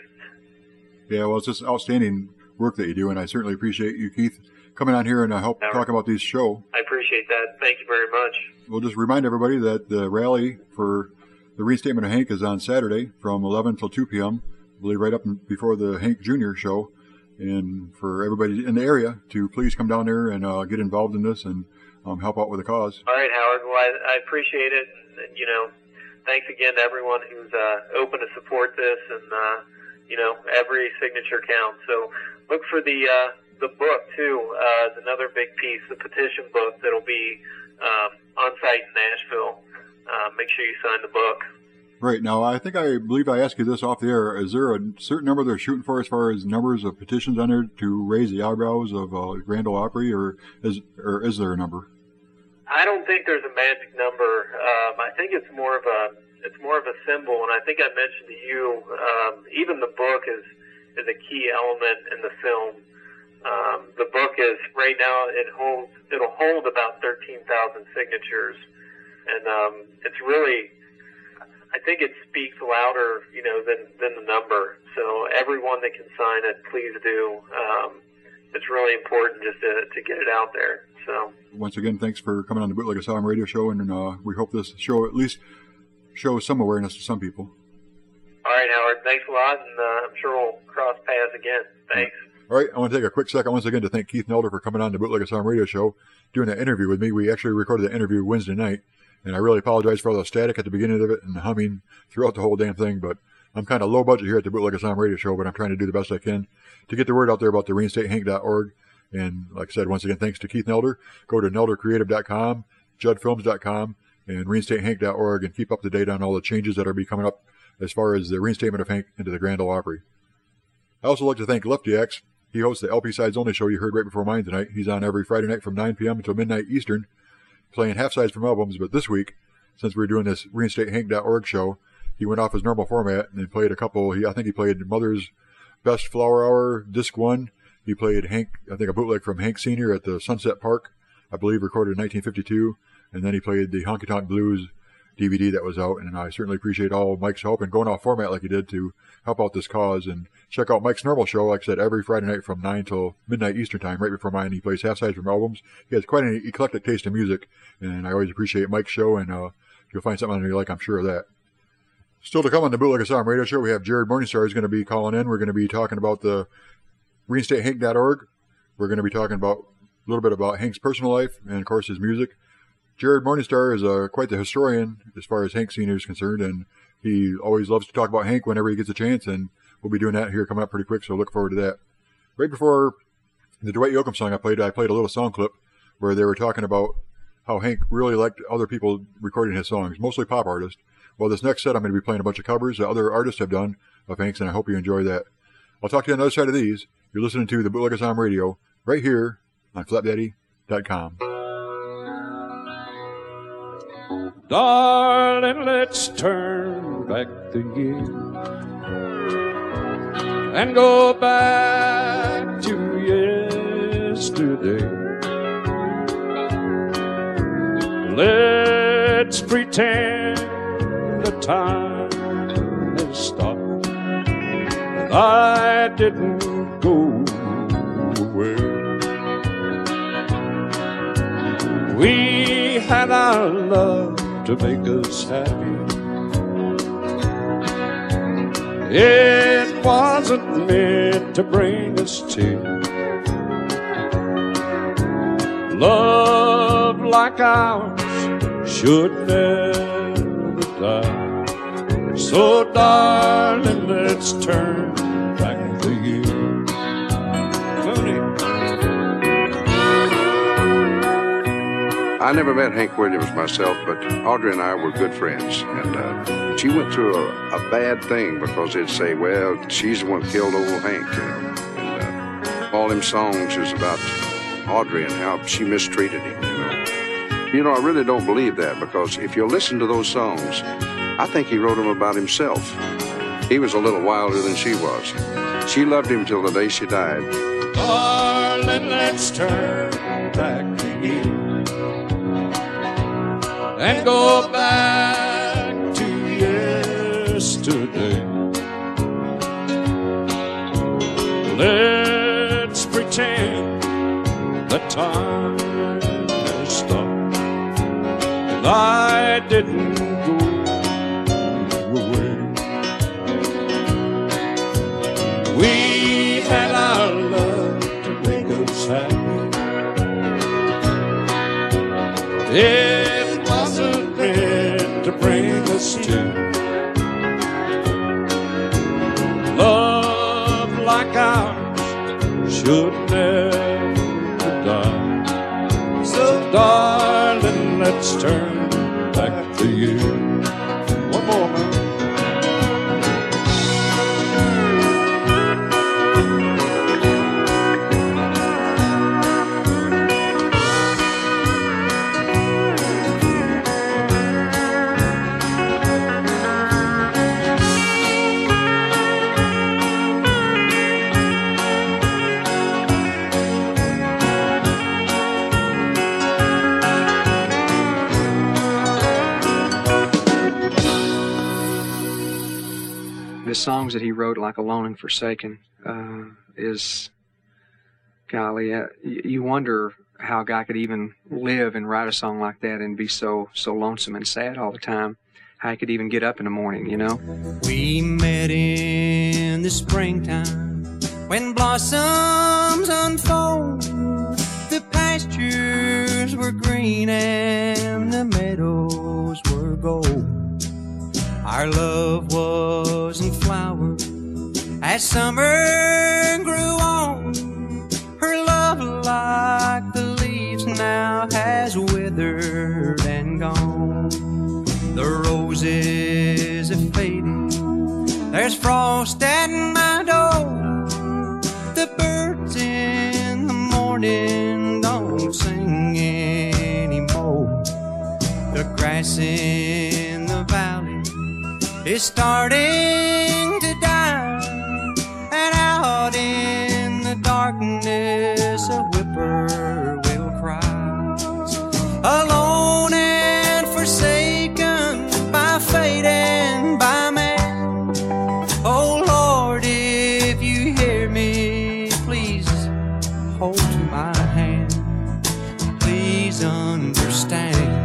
Yeah, well, it's just outstanding work that you do, and I certainly appreciate you, Keith, coming on here and uh, help Never. talk about these show. I appreciate that. Thank you very much. We'll just remind everybody that the rally for the reinstatement of Hank is on Saturday from eleven till two p.m. I believe right up before the Hank Junior show. and for everybody in the area to please come down there and uh, get involved in this and um, help out with the cause. All right, Howard. Well, I, I appreciate it. And, you know, thanks again to everyone who's uh, open to support this, and uh, you know, every signature counts. So look for the uh, the book too. Uh, is another big piece, the petition book that'll be um, on site in Nashville. Uh, make sure you sign the book. Right. Now, I think I believe I asked you this off the air. Is there a certain number they're shooting for as far as numbers of petitions on there to raise the eyebrows of uh, Grand Ole Opry, or is or is there a number? I don't think there's a magic number. Um, I think it's more of a it's more of a symbol, and I think I mentioned to you, um, even the book is is a key element in the film. Um, the book is right now it holds it'll hold about thirteen thousand signatures, and um, it's really. I think it speaks louder, you know, than than the number. So everyone that can sign it, please do. Um, it's really important just to to get it out there. So once again, thanks for coming on the Bootleg Asylum radio show, and uh, we hope this show at least shows some awareness to some people. All right, Howard. Thanks a lot, and uh, I'm sure we'll cross paths again. Thanks. All right, I want to take a quick second once again to thank Keith Nelder for coming on the Bootleg Asylum radio show, doing that interview with me. We actually recorded the interview Wednesday night. And I really apologize for all the static at the beginning of it and the humming throughout the whole damn thing. But I'm kind of low budget here at the Bootleg Asylum radio show, but I'm trying to do the best I can to get the word out there about the reinstate hank dot org. And like I said, once again, thanks to Keith Nelder. Go to nelder creative dot com, judd films dot com, and reinstate hank dot org, and keep up to date on all the changes that are be coming up as far as the reinstatement of Hank into the Grand Ole Opry. I also like to thank Lefty X. He hosts the L P Sides Only show you heard right before mine tonight. He's on every Friday night from nine p.m. until midnight Eastern, playing half sides from albums. But this week, since we were doing this reinstate hank dot org show, he went off his normal format and played a couple. He, I think he played Mother's Best Flower Hour, Disc one. He played Hank, I think a bootleg from Hank Senior at the Sunset Park, I believe recorded in nineteen fifty-two. And then he played the Honky Tonk Blues D V D that was out. And I certainly appreciate all Mike's help and going off format like he did to help out this cause. And check out Mike's normal show, like I said, every Friday night from nine till midnight Eastern time, right before mine. He plays half sides from albums. He has quite an eclectic taste in music, and I always appreciate Mike's show, and uh, you'll find something on there you like, I'm sure of that. Still to come on the Bootleg Asylum radio show, we have Jared Morningstar who's going to be calling in. We're going to be talking about the reinstate hank dot org. We're going to be talking about a little bit about Hank's personal life and, of course, his music. Jared Morningstar is uh, quite the historian as far as Hank Senior is concerned, and he always loves to talk about Hank whenever he gets a chance, and we'll be doing that here coming up pretty quick, so look forward to that. Right before the Dwight Yoakam song I played, I played a little song clip where they were talking about how Hank really liked other people recording his songs, mostly pop artists. Well, this next set I'm going to be playing a bunch of covers that other artists have done of Hank's, and I hope you enjoy that. I'll talk to you on the other side of these. You're listening to the Bootleg Asylum radio right here on flap daddy dot com. Darling, let's turn back the years and go back to yesterday. Let's pretend the time has stopped and I didn't go away. We had our love to make us happy. It wasn't meant to bring us tears. Love like ours should never die. So darling, let's turn back the years. I never met Hank Williams myself, but Audrey and I were good friends. And uh, she went through a, a bad thing because they'd say, well, she's the one who killed old Hank. And, and uh, all them songs is about Audrey and how she mistreated him, you know. You know, I really don't believe that, because if you listen to those songs, I think he wrote them about himself. He was a little wilder than she was. She loved him till the day she died. Darling, let's turn back the years and go back to yesterday. Let's pretend the time has stopped and I didn't go away. We had our It wasn't meant to bring us to. Love like ours should never die. So, darling, let's turn back to you. One more, man. The songs that he wrote, like Alone and Forsaken, uh, is, golly, uh, you wonder how a guy could even live and write a song like that and be so so lonesome and sad all the time. How he could even get up in the morning, you know? We met in the springtime when blossoms unfold. The pastures were green and the meadows were gold. Our love was in flower as summer grew on. Her love, like the leaves, now has withered and gone. The roses have faded, there's frost at my door. The birds in the morning don't sing anymore. The grass in the valley is starting to die, and out in the darkness a whippoorwill cries. Alone and forsaken by fate and by man. Oh Lord, if you hear me, please hold to my hand. Please understand.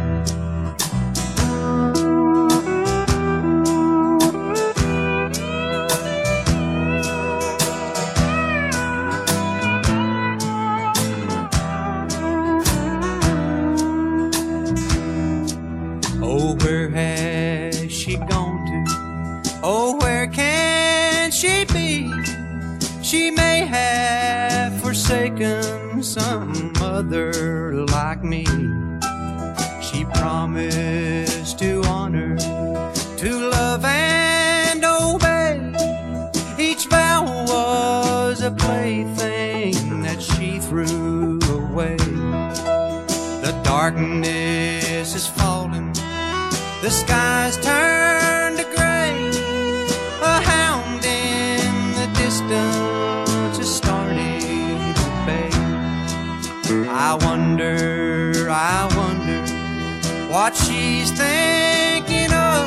Oh, where has she gone to? Oh, where can she be? She may have forsaken some other like me. She promised to honor, to love and obey. Each vow was a plaything that she threw away. The darkness is falling, the skies turn to gray. A hound in the distance is starting to bay. I wonder, I wonder what she's thinking of.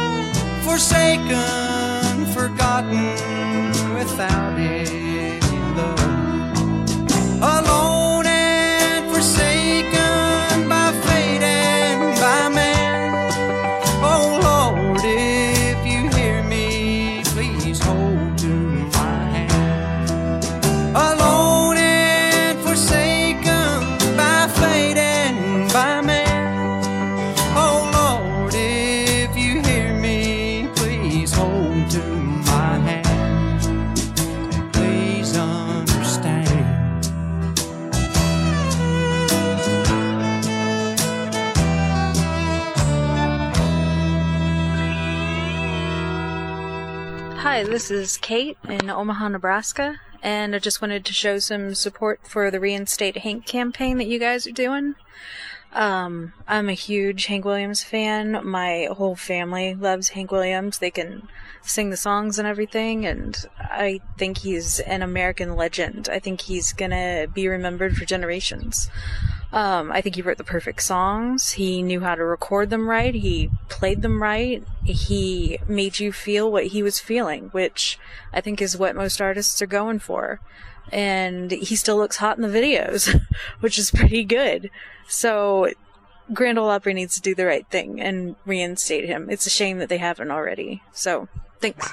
Forsaken, forgotten, without any love. Alone and forsaken by fate and by man. Oh Lord, if you hear me, please hold to my hand. Alone and forsaken by fate and by man. Oh Lord, if you hear me, please hold to my hand. And please understand. Hi, this is Kate in Omaha, Nebraska, and I just wanted to show some support for the Reinstate Hank campaign that you guys are doing. Um, I'm a huge Hank Williams fan. My whole family loves Hank Williams. They can sing the songs and everything, and I think he's an American legend. I think he's gonna be remembered for generations. Um, I think he wrote the perfect songs. He knew how to record them right. He played them right. He made you feel what he was feeling, which I think is what most artists are going for. And he still looks hot in the videos, which is pretty good. So Grand Ole Opry needs to do the right thing and reinstate him. It's a shame that they haven't already. So, thanks.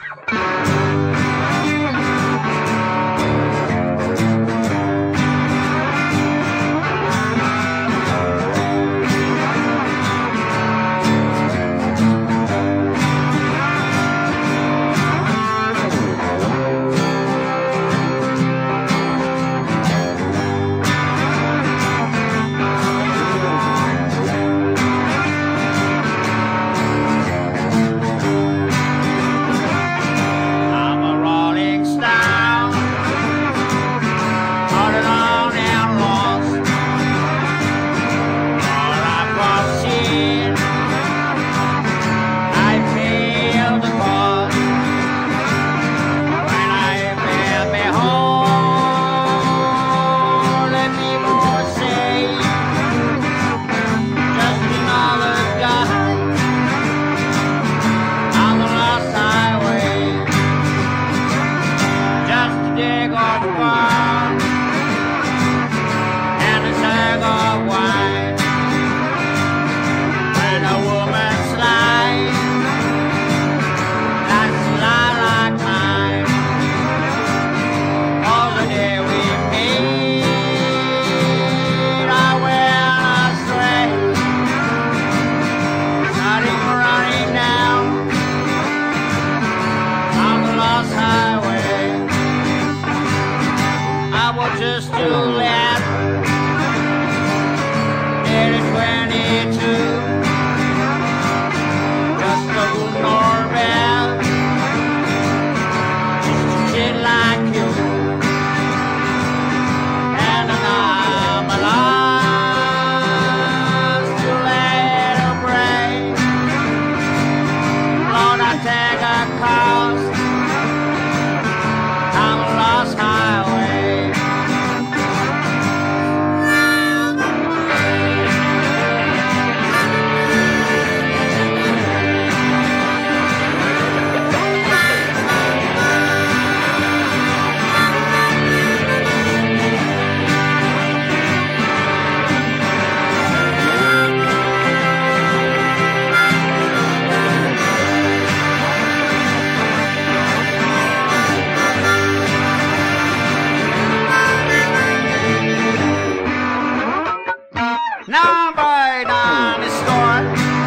Now I'm right on the store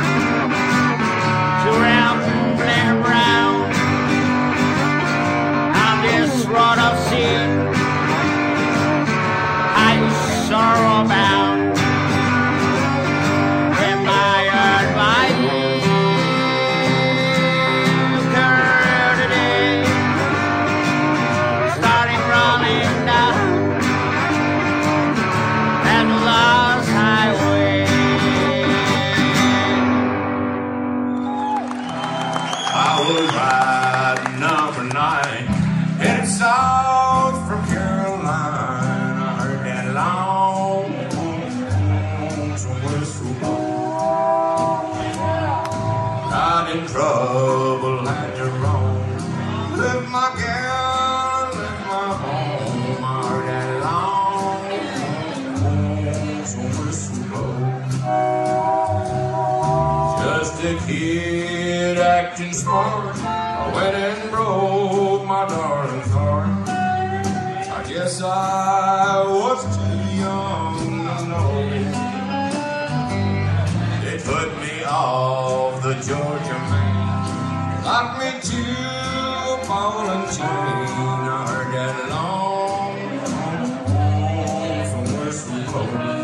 to rambling around. I'm just what I've seen. I sorrow bound. In my advice career today, starting running down that lost highway. I was riding number nine, headed south from Carolina. I heard that long lonesome whistle blow. Got in trouble, had to roam. Left my gal, left my home. I heard that long lonesome whistle blow. Just a kid acting smart, I went and broke my darling's heart. I guess I was too young to know. They put me off the Georgia main, locked me to a ball and chain. I heard that long lonesome whistle blow.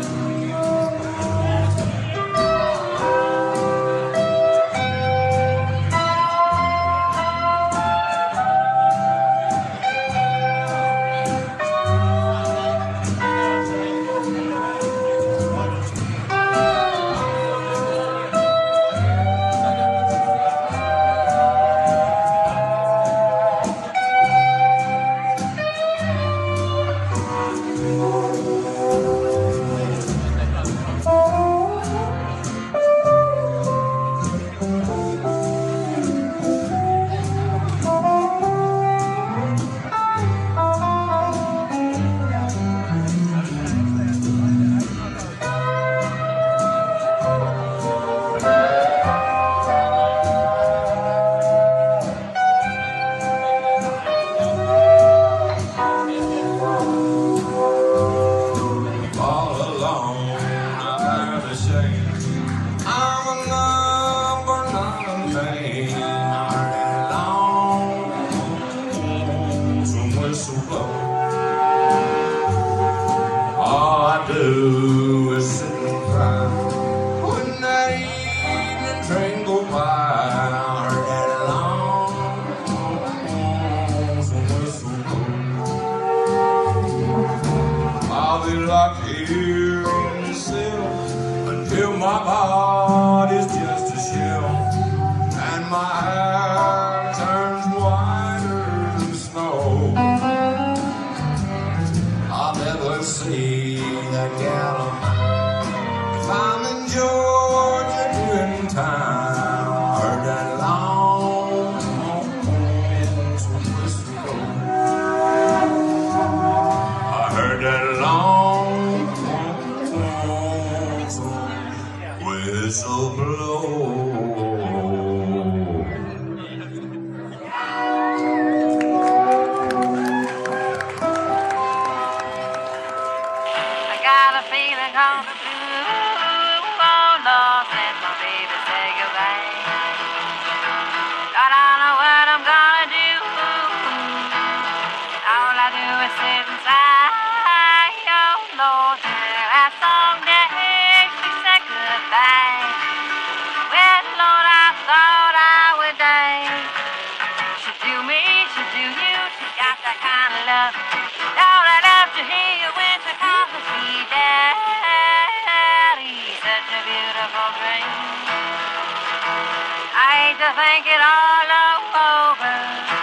Think it all over.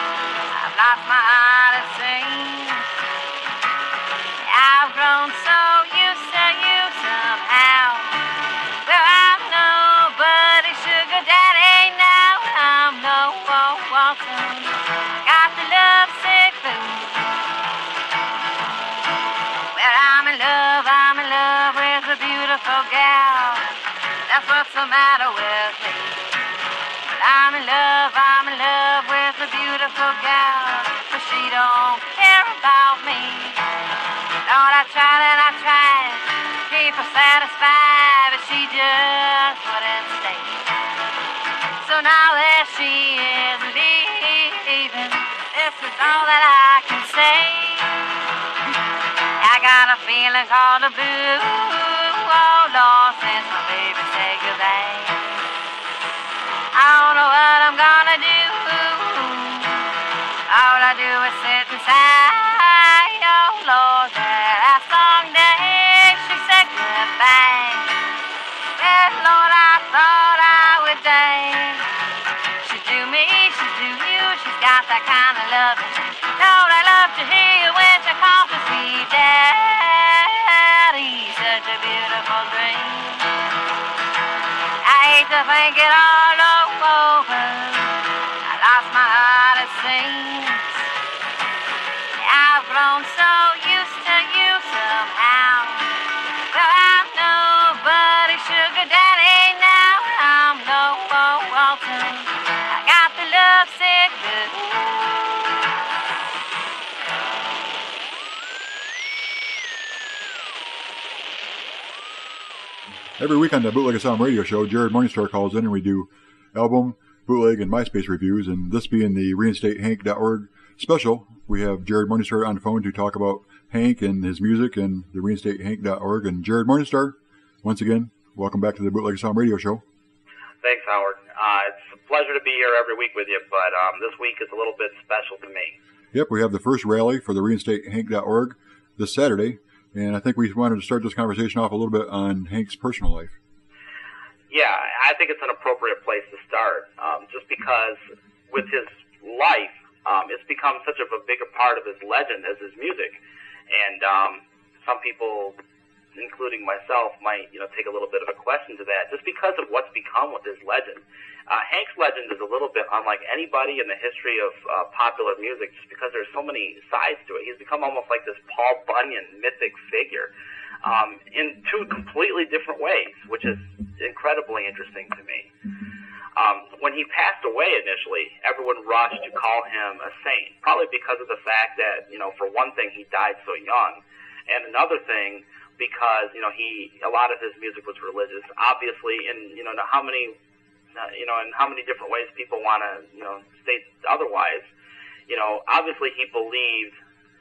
I've lost my odyssey. I've grown so used to you somehow. Well, I'm nobody's sugar daddy now. I'm no Walton. Got the love sick blues. Well, I'm in love, I'm in love with a beautiful gal. That's what's the matter with me. I'm in love, I'm in love with a beautiful gal, but she don't care about me. Lord, I tried and I tried to keep her satisfied. feeling called the blues. Oh, Lord, since my baby said goodbye. I don't know what I'm gonna do. All I do is sit and sigh. Oh, Lord, that last long day she said goodbye. Yes, Lord, I thought I would die. She do me, she do you. She's got that kind of love. Lord, I love to hear you when she calls to see Daddy. Such a beautiful dream. I hate to think it all over. I lost my heart, it seems. I've grown so used to you somehow. Well, I'm nobody's sugar daddy now. I'm no Walter. I got the love sick blues. Every week on the Bootleg Asylum radio show, Jared Morningstar calls in and we do album, bootleg, and MySpace reviews. And this being the reinstate hank dot org special, we have Jared Morningstar on the phone to talk about Hank and his music and the reinstate hank dot org. And Jared Morningstar, once again, welcome back to the Bootleg Asylum radio show. Thanks, Howard. Uh, it's a pleasure to be here every week with you, but um, this week is a little bit special to me. Yep, we have the first rally for the reinstate hank dot org this Saturday. And I think we wanted to start this conversation off a little bit on Hank's personal life. Yeah, I think it's an appropriate place to start, um, just because with his life, um, it's become such of a bigger part of his legend as his music. And um, some people, including myself, might you know take a little bit of a question to that, just because of what's become with his legend. Uh, Hank's legend is a little bit unlike anybody in the history of uh, popular music, just because there's so many sides to it. He's become almost like this Paul Bunyan mythic figure um, in two completely different ways, which is incredibly interesting to me. Um, when he passed away initially, everyone rushed to call him a saint, probably because of the fact that, you know, for one thing, he died so young, and another thing, because, you know, he, a lot of his music was religious, obviously, and, you know, how many... Uh, you know, and how many different ways people want to, you know, state otherwise. You know, obviously he believed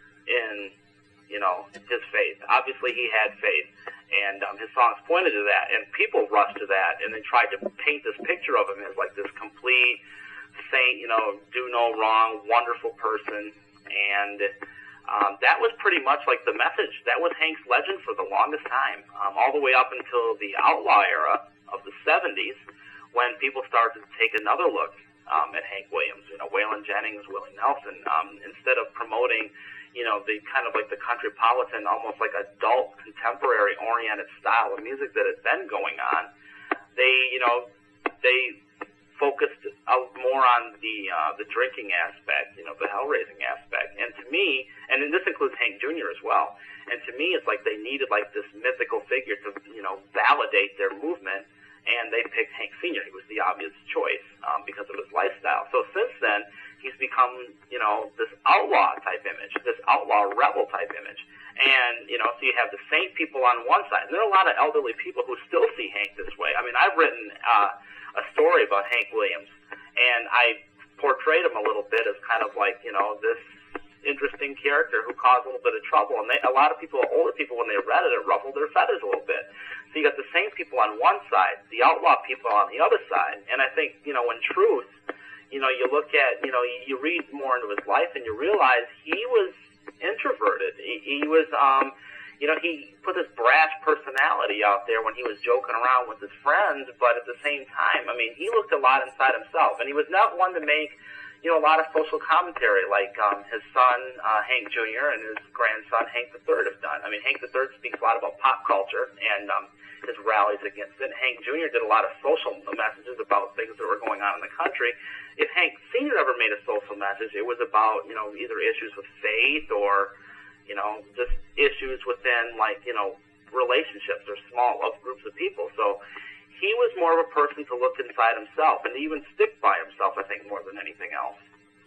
in, you know, his faith. Obviously he had faith, and um, his songs pointed to that, and people rushed to that, and then tried to paint this picture of him as like this complete saint, you know, do no wrong, wonderful person, and um, that was pretty much like the message. That was Hank's legend for the longest time, um, all the way up until the outlaw era of the seventies, when people started to take another look um, at Hank Williams, you know, Waylon Jennings, Willie Nelson, um, instead of promoting, you know, the kind of like the countrypolitan, almost like adult, contemporary-oriented style of music that had been going on, they, you know, they focused out more on the uh, the drinking aspect, you know, the hell-raising aspect. And to me, and then this includes Hank Junior as well, and to me it's like they needed like this mythical figure to, you know, validate their movement. And they picked Hank Senior He was the obvious choice um, because of his lifestyle. So since then, he's become, you know, this outlaw type image, this outlaw rebel type image. And, you know, so you have the saint people on one side. And there are a lot of elderly people who still see Hank this way. I mean, I've written uh, a story about Hank Williams, and I portrayed him a little bit as kind of like, you know, this interesting character who caused a little bit of trouble. And they, a lot of people, older people, when they read it, it ruffled their feathers a little bit. So you got the same people on one side, the outlaw people on the other side. And I think, you know, in truth, you know, you look at, you know, you read more into his life and you realize he was introverted. He, he was, um, you know, he put this brash personality out there when he was joking around with his friends. But at the same time, I mean, he looked a lot inside himself. And he was not one to make, you know, a lot of social commentary like um, his son, uh, Hank Junior, and his grandson, Hank the Third, have done. I mean, Hank the Third speaks a lot about pop culture and um, his rallies against it. Hank Junior did a lot of social messages about things that were going on in the country. If Hank Senior ever made a social message, it was about, you know, either issues with faith or, you know, just issues within, like, you know, relationships or small groups of people. So he was more of a person to look inside himself and even stick by himself, I think, more than anything else.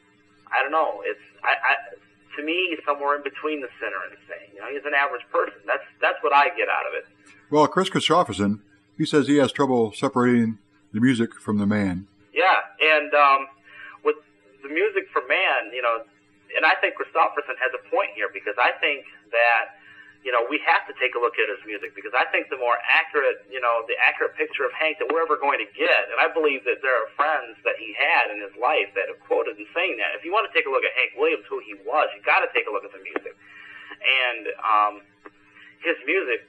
I don't know. It's I, I to me, he's somewhere in between the sinner and the saint. You know, he's an average person. That's that's what I get out of it. Well, Chris Christopherson, he says he has trouble separating the music from the man. Yeah, and um, with the music from man, you know, and I think Christopherson has a point here because I think that, you know, we have to take a look at his music, because I think the more accurate, you know, the accurate picture of Hank that we're ever going to get, and I believe that there are friends that he had in his life that have quoted in saying that. If you want to take a look at Hank Williams, who he was, you got to take a look at the music. And um, his music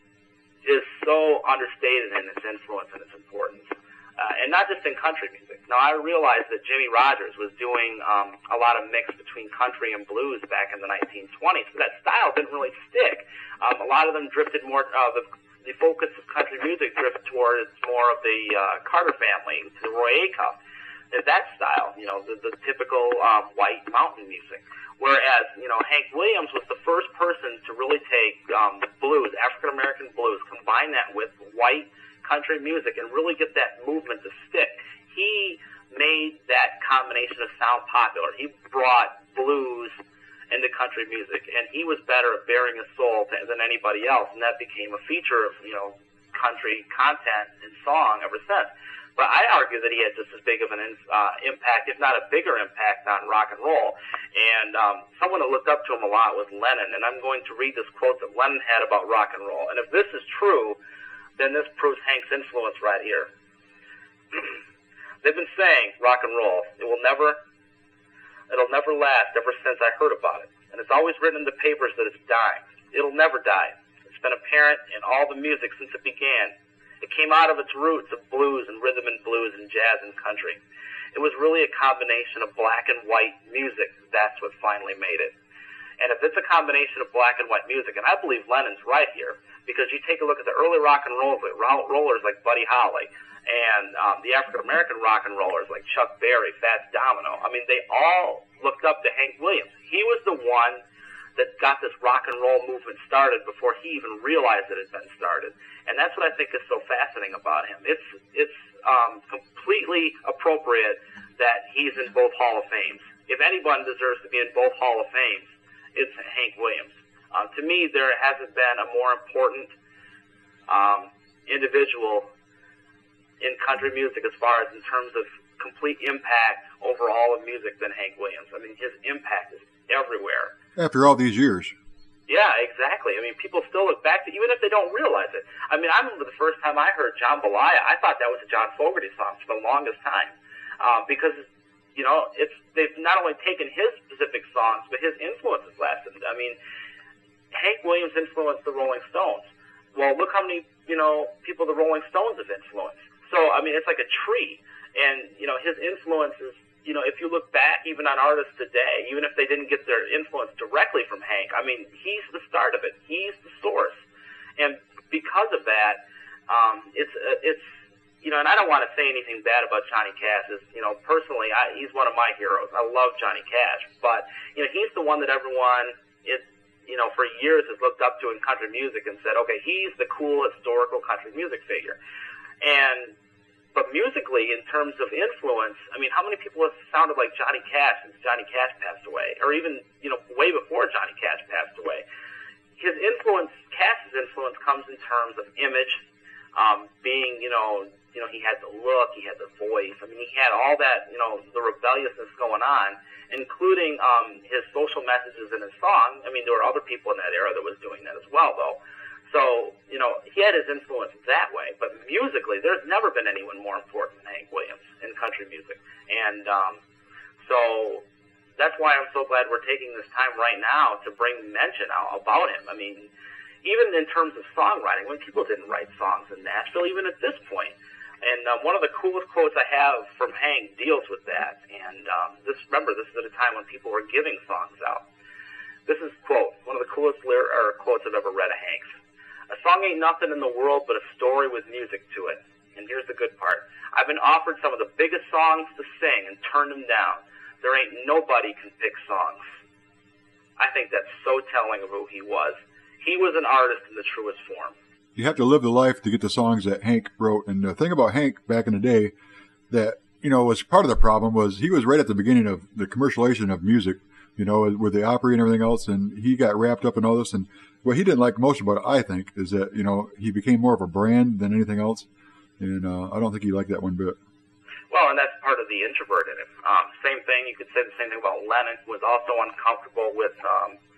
is so understated in its influence and its importance. Uh, and not just in country music. Now, I realized that Jimmy Rogers was doing um, a lot of mix between country and blues back in the nineteen twenties, but that style didn't really stick. Um, a lot of them drifted more, uh, the, the focus of country music drifted towards more of the uh, Carter family, the Roy Acuff, that style, you know, the, the typical um, white mountain music. Whereas, you know, Hank Williams was the first person to really take um, blues, African-American blues, combine that with white country music and really get that movement to stick. He made that combination of sound popular. He brought blues into country music, and he was better at bearing his soul to, than anybody else, and that became a feature of, you know, country content and song ever since. But I argue that he had just as big of an uh, impact, if not a bigger impact, on rock and roll. And um, someone that looked up to him a lot was Lennon, and I'm going to read this quote that Lennon had about rock and roll. And if this is true, then this proves Hank's influence right here. They've been saying rock and roll, it will never, it'll never last ever since I heard about it. And it's always written in the papers that it's dying. It'll never die. It's been apparent in all the music since it began. It came out of its roots of blues and rhythm and blues and jazz and country. It was really a combination of black and white music. That's what finally made it. And if it's a combination of black and white music, and I believe Lennon's right here, because you take a look at the early rock and roll, rollers like Buddy Holly, and um, the African-American rock and rollers like Chuck Berry, Fats Domino, I mean, they all looked up to Hank Williams. He was the one that got this rock and roll movement started before he even realized it had been started. And that's what I think is so fascinating about him. It's it's um, completely appropriate that he's in both Hall of Fames. If anyone deserves to be in both Hall of Fames, it's Hank Williams. Uh, to me, there hasn't been a more important um, individual in country music as far as in terms of complete impact over all of music than Hank Williams. I mean, his impact is everywhere. After all these years. Yeah, exactly. I mean, people still look back to, even if they don't realize it. I mean, I remember the first time I heard John Belaya, I thought that was a John Fogerty song for the longest time. Uh, because, you know, it's they've not only taken his specific songs, but his influence has lasted. I mean, Hank Williams influenced the Rolling Stones. Well, look how many, you know, people the Rolling Stones have influenced. So, I mean, it's like a tree. And, you know, his influence is, you know, if you look back even on artists today, even if they didn't get their influence directly from Hank, I mean, he's the start of it. He's the source. And because of that, um, it's, uh, it's, you know, and I don't want to say anything bad about Johnny Cash. Is, you know, personally, I, he's one of my heroes. I love Johnny Cash. But, you know, he's the one that everyone is, you know, for years has looked up to in country music and said, okay, he's the cool historical country music figure. And, but musically, in terms of influence, I mean, how many people have sounded like Johnny Cash since Johnny Cash passed away? Or even, you know, way before Johnny Cash passed away. His influence, Cash's influence comes in terms of image, um, being, you know, you know, he had the look, he had the voice. I mean, he had all that, you know, the rebelliousness going on, including um, his social messages in his song. I mean, there were other people in that era that was doing that as well, though. So, you know, he had his influence that way. But musically, there's never been anyone more important than Hank Williams in country music. And um, so that's why I'm so glad we're taking this time right now to bring mention out about him. I mean, even in terms of songwriting, when people didn't write songs in Nashville, even at this point. And uh, one of the coolest quotes I have from Hank deals with that. And um, this, remember, this is at a time when people were giving songs out. This is, quote, one of the coolest lyric, or quotes I've ever read of Hank's. A song ain't nothing in the world but a story with music to it. And here's the good part. I've been offered some of the biggest songs to sing and turned them down. There ain't nobody can pick songs. I think that's so telling of who he was. He was an artist in the truest form. You have to live the life to get the songs that Hank wrote. And the thing about Hank back in the day that, you know, was part of the problem was he was right at the beginning of the commercialization of music, you know, with the Opry and everything else. And he got wrapped up in all this. And what he didn't like most about it, I think, is that, you know, he became more of a brand than anything else. And uh, I don't think he liked that one bit. Well, and that's part of the introvert in him. Um, same thing, you could say the same thing about Lennon, who was also uncomfortable with, um,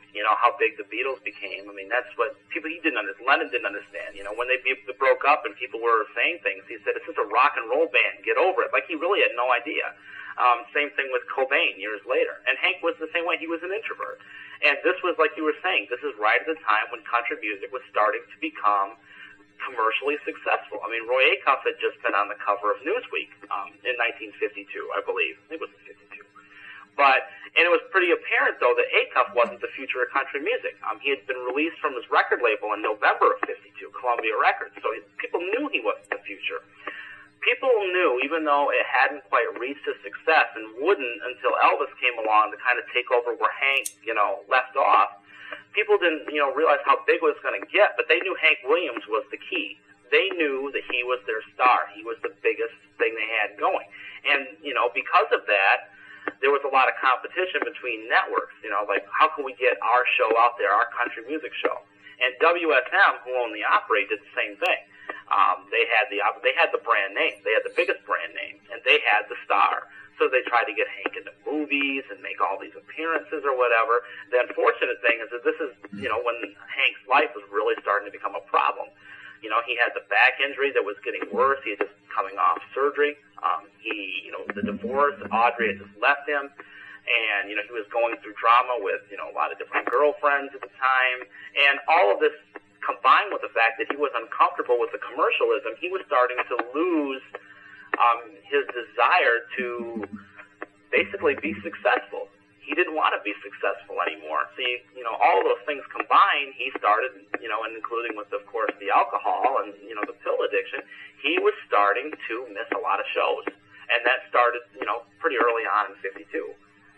You know, how big the Beatles became. I mean, that's what people, he didn't understand, Lennon didn't understand. You know, when they be, broke up and people were saying things, he said, it's just a rock and roll band, get over it. Like, he really had no idea. Um, same thing with Cobain years later. And Hank was the same way. He was an introvert. And this was, like you were saying, this is right at the time when country music was starting to become commercially successful. I mean, Roy Acuff had just been on the cover of Newsweek um, in nineteen fifty-two, I believe. I think it was fifty-two. But, and it was pretty apparent, though, that Acuff wasn't the future of country music. Um, he had been released from his record label in November of fifty-two, Columbia Records. So he, people knew he wasn't the future. People knew, even though it hadn't quite reached its success and wouldn't until Elvis came along to kind of take over where Hank, you know, left off, people didn't, you know, realize how big it was going to get, but they knew Hank Williams was the key. They knew that he was their star. He was the biggest thing they had going. And, you know, because of that, there was a lot of competition between networks, you know, like, how can we get our show out there, our country music show? And W S M, who owned the Opry, did the same thing. Um, they had the they had the brand name, they had the biggest brand name, and they had the star. So they tried to get Hank into movies and make all these appearances or whatever. The unfortunate thing is that this is, you know, when Hank's life was really starting to become a problem. You know, he had the back injury that was getting worse. He was just coming off surgery. Um, he, you know, the divorce, Audrey had just left him. And, you know, he was going through drama with, you know, a lot of different girlfriends at the time. And all of this combined with the fact that he was uncomfortable with the commercialism, he was starting to lose um, his desire to basically be successful. He didn't want to be successful anymore. So, you, you know, all those things combined, he started, you know, and including with, of course, the alcohol and, you know, the pill addiction, he was starting to miss a lot of shows. And that started, you know, pretty early on in fifty-two.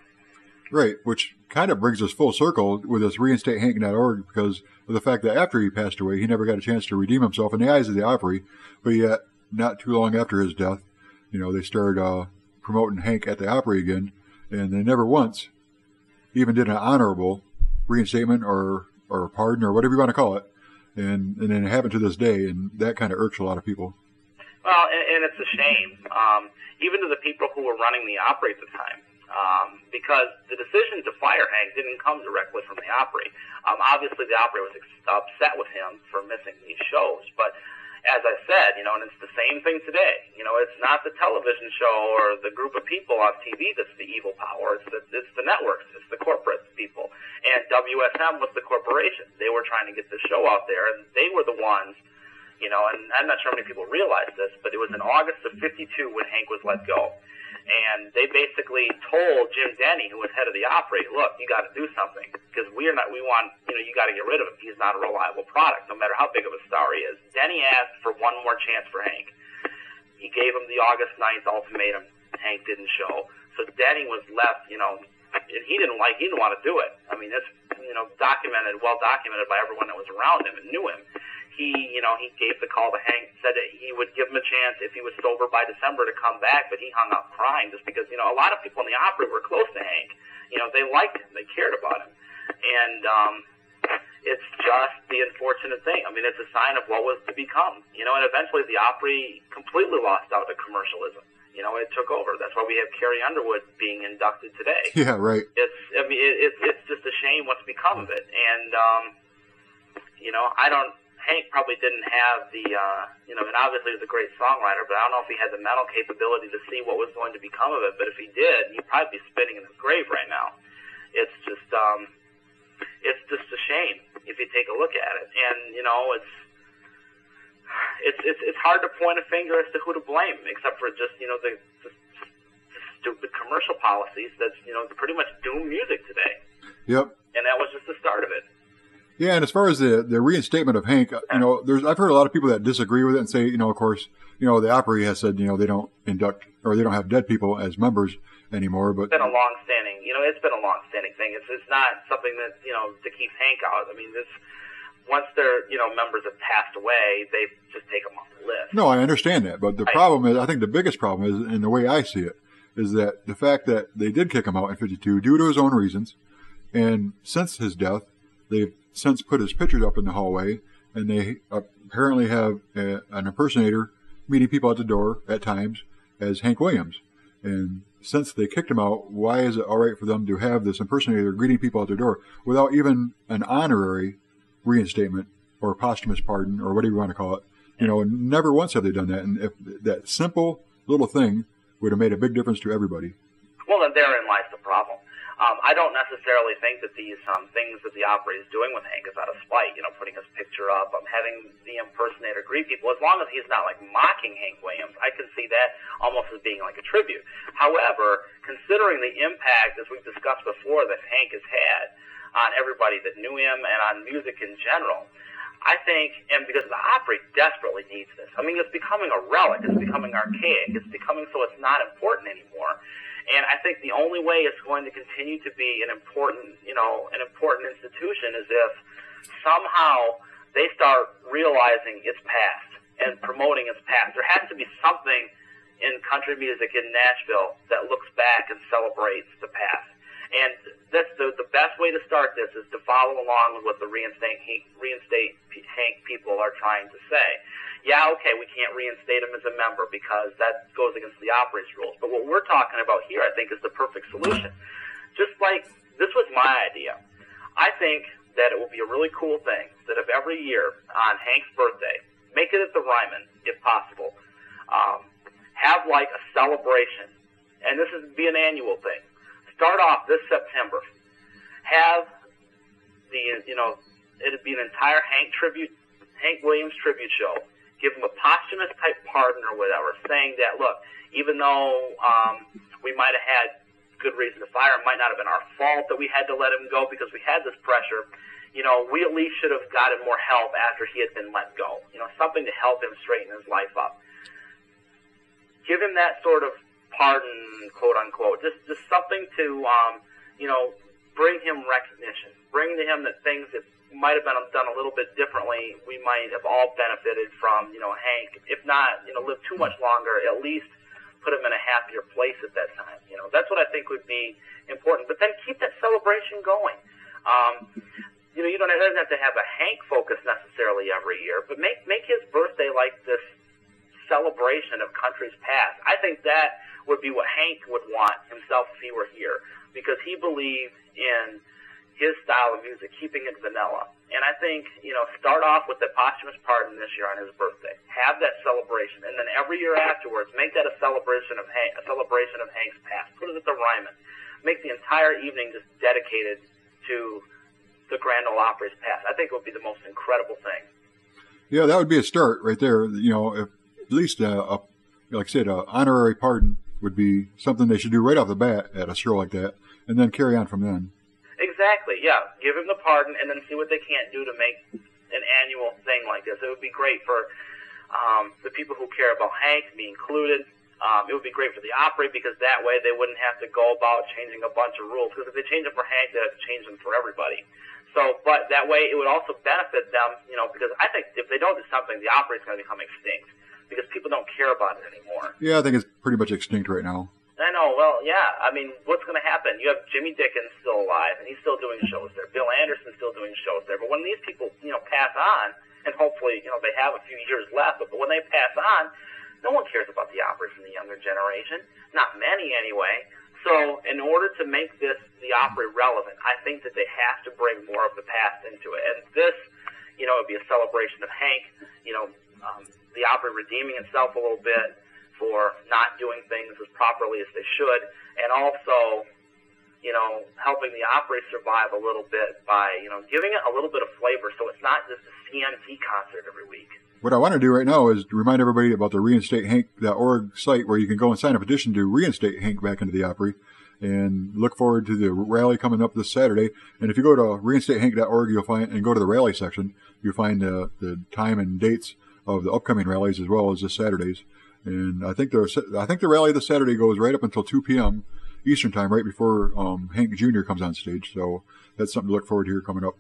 Right, which kind of brings us full circle with this reinstate hank dot org because of the fact that after he passed away, he never got a chance to redeem himself in the eyes of the Opry. But yet, not too long after his death, you know, they started uh, promoting Hank at the Opry again, and they never once even did an honorable reinstatement or or pardon or whatever you want to call it. And and then it happened to this day, and that kind of irks a lot of people. Well, and, and it's a shame, um, even to the people who were running the Opry at the time. Um, because the decision to fire Hank didn't come directly from the Opry. Um, obviously, the Opry was ex- upset with him for missing these shows. But as I said, you know, and it's the same thing today. You know, it's not the television show or the group of people on T V that's the evil power. It's the, it's the networks. It's the corporate people. And W S M was the corporation. They were trying to get the show out there, and they were the ones, you know, and I'm not sure how many people realize this, but it was in August of fifty-two when Hank was let go. And they basically told Jim Denny, who was head of the Opry, look, you got to do something because we're not, we want, you know, you got to get rid of him. He's not a reliable product, no matter how big of a star he is. Denny asked for one more chance for Hank. He gave him the August ninth ultimatum. Hank didn't show. So Denny was left, you know, and he didn't like, he didn't want to do it. I mean, it's, you know, documented, well documented by everyone that was around him and knew him. He, you know, he gave the call to Hank, said that he would give him a chance if he was sober by December to come back, but he hung up crying just because, you know, a lot of people in the Opry were close to Hank. You know, they liked him. They cared about him. And um, it's just the unfortunate thing. I mean, it's a sign of what was to become. You know, and eventually the Opry completely lost out to commercialism. You know, it took over. That's why we have Carrie Underwood being inducted today. Yeah, right. It's, I mean, it, it's it's just a shame what's become of it. And, um, you know, I don't, Hank probably didn't have the, uh, you know, and obviously he was a great songwriter, but I don't know if he had the mental capability to see what was going to become of it. But if he did, he'd probably be spinning in his grave right now. It's just, um, it's just a shame if you take a look at it. And, you know, it's, it's, it's, it's hard to point a finger as to who to blame, except for just, you know, the, the, the stupid commercial policies that's, you know, pretty much doom music today. Yep. And that was just the start of it. Yeah, and as far as the, the reinstatement of Hank, you know, there's I've heard a lot of people that disagree with it and say, you know, of course, you know, the Opry has said, you know, they don't induct or they don't have dead people as members anymore. But it's been a long-standing, you know, it's been a long-standing thing. It's it's not something that, you know, to keep Hank out. I mean, this once their, you know, members have passed away, they just take them off the list. No, I understand that, but the I, problem is, I think the biggest problem is, in the way I see it, is that the fact that they did kick him out in fifty-two due to his own reasons, and since his death, they've since put his pictures up in the hallway, and they apparently have a, an impersonator meeting people at the door at times as Hank Williams. And since they kicked him out, why is it all right for them to have this impersonator greeting people at their door without even an honorary reinstatement or posthumous pardon or whatever you want to call it? You know, never once have they done that. And if that simple little thing would have made a big difference to everybody. Well, then therein lies the problem. Um, I don't necessarily think that these um, things that the Opry is doing with Hank is out of spite, you know, putting his picture up, um, having the impersonator greet people. As long as he's not, like, mocking Hank Williams, I can see that almost as being like a tribute. However, considering the impact, as we've discussed before, that Hank has had on everybody that knew him and on music in general, I think, and because the Opry desperately needs this. I mean, it's becoming a relic. It's becoming archaic. It's becoming so it's not important anymore. And I think the only way it's going to continue to be an important, you know, an important institution is if somehow they start realizing its past and promoting its past. There has to be something in country music in Nashville that looks back and celebrates the past. And that's the the best way to start this is to follow along with what the reinstate reinstate Hank people are trying to say. Yeah, okay, we can't reinstate him as a member because that goes against the Opry's rules. But what we're talking about here, I think, is the perfect solution. Just like, this was my idea. I think that it would be a really cool thing that if every year on Hank's birthday, make it at the Ryman, if possible, um, have like a celebration, and this would be an annual thing. Start off this September. Have the, you know, it'd be an entire Hank tribute, Hank Williams tribute show. Give him a posthumous type pardon or whatever, saying that, look, even though um, we might have had good reason to fire him, might not have been our fault that we had to let him go because we had this pressure, you know, we at least should have gotten more help after he had been let go. You know, something to help him straighten his life up. Give him that sort of pardon, quote unquote, just just something to, um, you know, bring him recognition, bring to him that things that might have been done a little bit differently, we might have all benefited from, you know, Hank. If not, you know, live too much longer, at least put him in a happier place at that time. You know, that's what I think would be important. But then keep that celebration going. Um, you know, you don't it doesn't have to have a Hank focus necessarily every year, but make make his birthday like this celebration of country's past. I think that would be what Hank would want himself if he were here, because he believed in his style of music, keeping it vanilla. And I think, you know, start off with the posthumous pardon this year on his birthday. Have that celebration. And then every year afterwards, make that a celebration of Hank, a celebration of Hank's past. Put it at the Ryman. Make the entire evening just dedicated to the Grand Ole Opry's past. I think it would be the most incredible thing. Yeah, that would be a start right there. You know, if at least, a, a, like I said, an honorary pardon would be something they should do right off the bat at a show like that, and then carry on from then. Exactly, yeah. Give him the pardon and then see what they can't do to make an annual thing like this. It would be great for um, the people who care about Hank to be included. Um, it would be great for the Opry because that way they wouldn't have to go about changing a bunch of rules. Because if they change them for Hank, they have to change them for everybody. So, but that way it would also benefit them, you know, because I think if they don't do something, the Opry is going to become extinct because people don't care about it anymore. Yeah, I think it's pretty much extinct right now. I know, well, yeah. I mean, what's going to happen? You have Jimmy Dickens still alive, and he's still doing shows there. Bill Anderson's still doing shows there. But when these people, you know, pass on, and hopefully, you know, they have a few years left, but when they pass on, no one cares about the Opry from the younger generation. Not many, anyway. So in order to make this, the Opry, relevant, I think that they have to bring more of the past into it. And this, you know, would be a celebration of Hank, you know, um, the Opry redeeming itself a little bit for not doing things as properly as they should, and also, you know, helping the Opry survive a little bit by, you know, giving it a little bit of flavor so it's not just a C M T concert every week. What I want to do right now is remind everybody about the reinstate hank dot org site where you can go and sign a petition to reinstate Hank back into the Opry, and look forward to the rally coming up this Saturday. And if you go to reinstate hank dot org, you'll find, and go to the rally section, you'll find uh, the time and dates of the upcoming rallies as well as this Saturday's. And I think the I think the rally this Saturday goes right up until two p.m. Eastern time, right before um, Hank Junior comes on stage. So that's something to look forward to here coming up.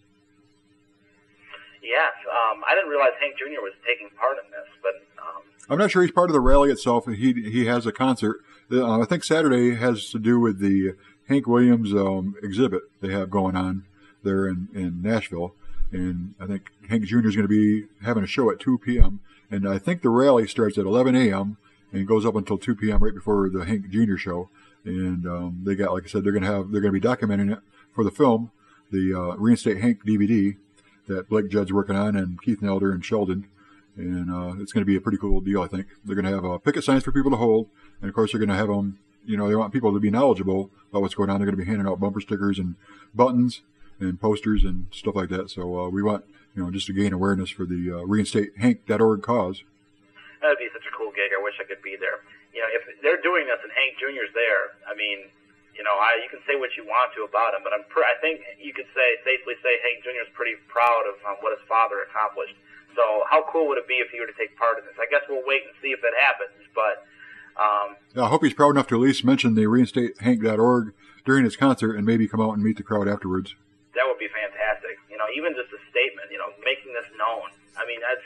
Yes, um, I didn't realize Hank Junior was taking part in this, but um... I'm not sure he's part of the rally itself. He he has a concert. Uh, I think Saturday has to do with the Hank Williams um, exhibit they have going on there in, in Nashville, and I think Hank Junior is going to be having a show at two p.m. And I think the rally starts at eleven a.m. and goes up until two p.m. right before the Hank Junior show. and um, they got, like I said, they're going to have they're going to be documenting it for the film, the uh, Reinstate Hank D V D that Blake Judd's working on, and Keith Nelder and Sheldon, and uh, it's going to be a pretty cool deal. I think they're going to have uh, picket signs for people to hold, and of course they're going to have them. You know, they want people to be knowledgeable about what's going on. They're going to be handing out bumper stickers and buttons and posters and stuff like that. So uh, we want, you know, just to gain awareness for the uh, reinstate hank dot org cause. That'd be such a cool gig. I wish I could be there. You know, if they're doing this and Hank Junior's there, I mean, you know, I, you can say what you want to about him, but I'm pr- I think you could say safely say Hank Junior's pretty proud of um, what his father accomplished. So how cool would it be if he were to take part in this? I guess we'll wait and see if it happens, but... Um, yeah, I hope he's proud enough to at least mention the reinstate hank dot org during his concert and maybe come out and meet the crowd afterwards. That would be fantastic. You know, even just a statement, you know, making this known. I mean, that's...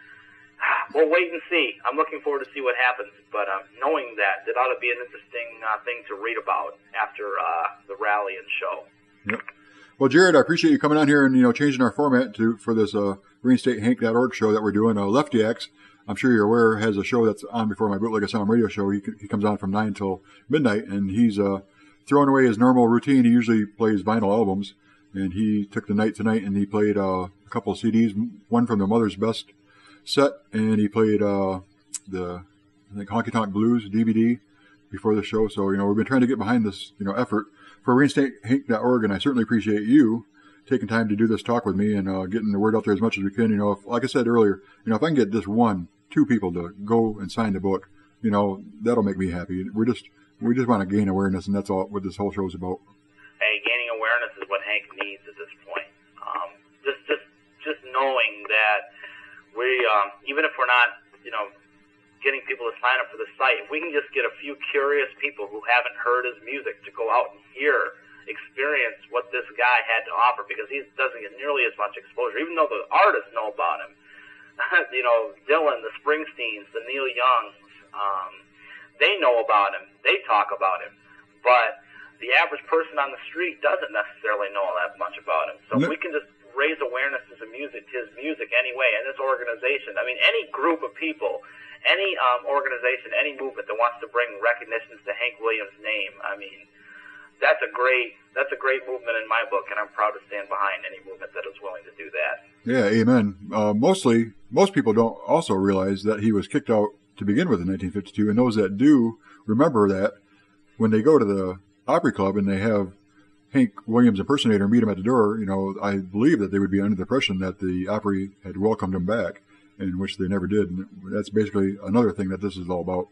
We'll wait and see. I'm looking forward to see what happens, but um, knowing that, it ought to be an interesting uh, thing to read about after uh, the rally and show. Yep. Well, Jared, I appreciate you coming on here and, you know, changing our format to for this uh, reinstate hank dot org show that we're doing. Uh, Lefty X, I'm sure you're aware, has a show that's on before my Bootleg Asylum radio show. He he comes on from nine till midnight, and he's uh, throwing away his normal routine. He usually plays vinyl albums, and he took the night tonight and he played uh, a couple of C Ds, one from the Mother's Best set, and he played uh, the I think Honky Tonk Blues D V D before the show. So, you know, we've been trying to get behind this, you know, effort for reinstate hank dot org, and I certainly appreciate you taking time to do this talk with me and uh, getting the word out there as much as we can. You know, if, like I said earlier, you know, if I can get just one, two people to go and sign the book, you know, that'll make me happy. We're just we just want to gain awareness, and that's all what this whole show is about. Hey, gaining awareness is what Hank needs at this point. Um, just just just knowing that we, um, even if we're not, you know, getting people to sign up for the site, if we can just get a few curious people who haven't heard his music to go out and hear, experience what this guy had to offer, because he doesn't get nearly as much exposure, even though the artists know about him. You know, Dylan, the Springsteens, the Neil Youngs, um, they know about him. They talk about him. But the average person on the street doesn't necessarily know that much about him. So if we can just raise awareness to his music, to his music anyway, and this organization, I mean, any group of people, any um, organization, any movement that wants to bring recognitions to Hank Williams' name, I mean, that's a great that's a great movement in my book, and I'm proud to stand behind any movement that is willing to do that. Yeah, amen. Uh, mostly, most people don't also realize that he was kicked out to begin with in nineteen fifty-two, and those that do remember that, when they go to the Opry Club and they have Hank Williams impersonator meet him at the door, you know, I believe that they would be under the impression that the Opry had welcomed him back, in which they never did. And that's basically another thing that this is all about.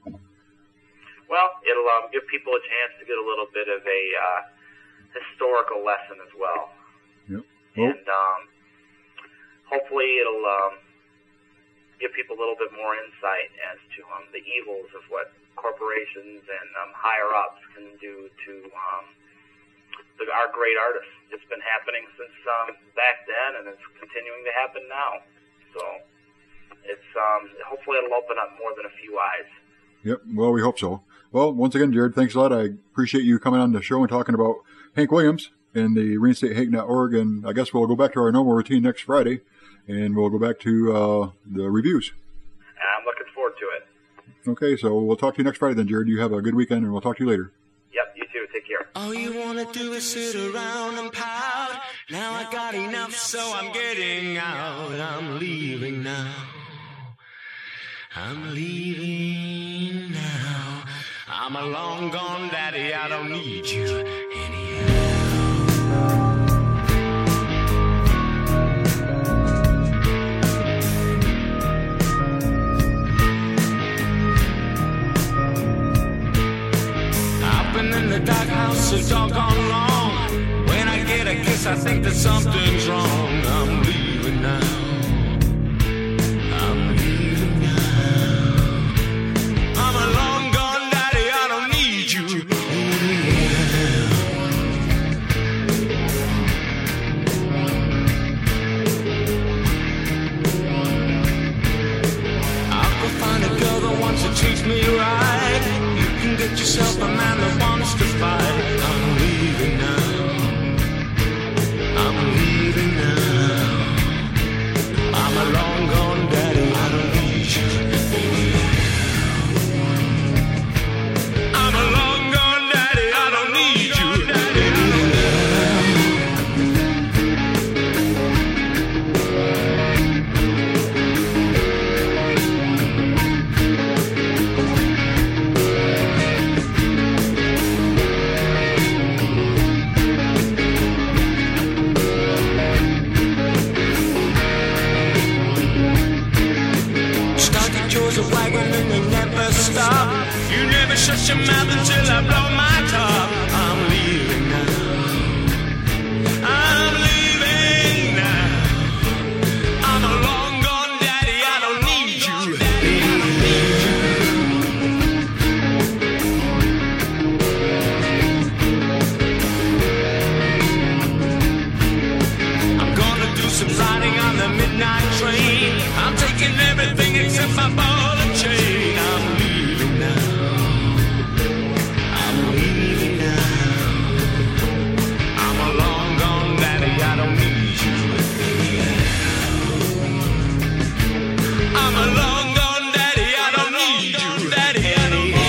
Well, it'll um, give people a chance to get a little bit of a uh, historical lesson as well. Yep. Well, and um, hopefully it'll um, give people a little bit more insight as to um, the evils of what corporations and um, higher-ups can do to um, the, our great artists. It's been happening since um, back then, and it's continuing to happen now. So it's um, hopefully it'll open up more than a few eyes. Yep. Well, we hope so. Well, once again, Jared, thanks a lot. I appreciate you coming on the show and talking about Hank Williams and the reinstate hank dot org. And I guess we'll go back to our normal routine next Friday, and we'll go back to uh, the reviews. I'm looking forward to it. Okay, so we'll talk to you next Friday then, Jared. You have a good weekend, and we'll talk to you later. Yep, you too. Take care. All you wanna do is sit around and pout. Now I got enough, so I'm getting out. I'm leaving now. I'm leaving now. I'm a long gone daddy, I don't need you anyhow. I've been in the doghouse so doggone long. When I get a kiss, I think that something's wrong. I'm leaving now. Treats me right. You can get yourself a man that wants to fight. I'm leaving now. I'm leaving now. I'm a long gone daddy. I don't need you. I'm a long gone daddy. shut your mouth until I blow my top. I'm leaving now. I'm leaving now. I'm a long gone daddy, I don't need you. I'm gonna do some riding on the midnight train. I'm taking everything except my ball and chain. I'm leaving now. I'm leaving now. I'm a long gone daddy, I don't need you. I'm a long gone daddy, I don't need you. Daddy, I don't need you.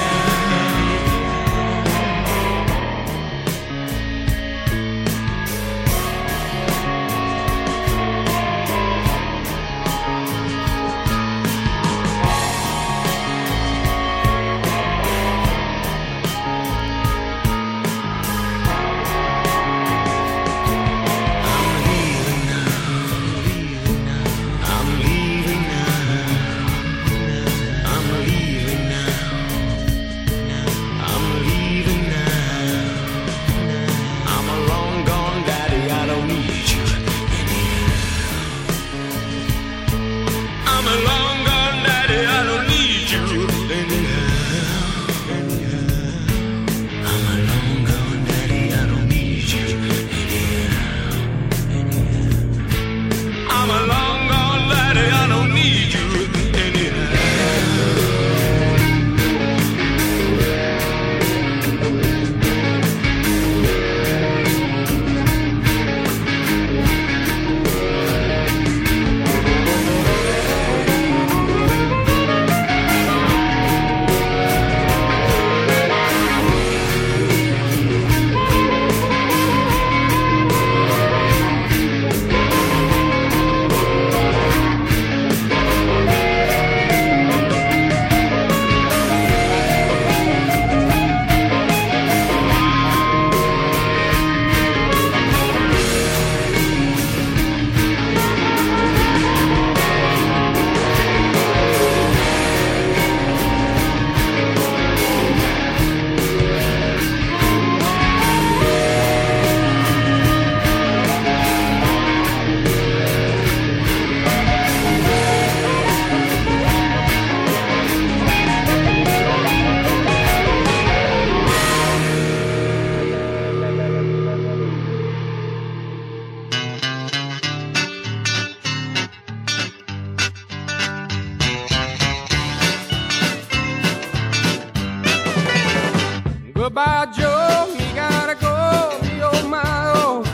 Goodbye, Joe, me gotta go, me oh my oh.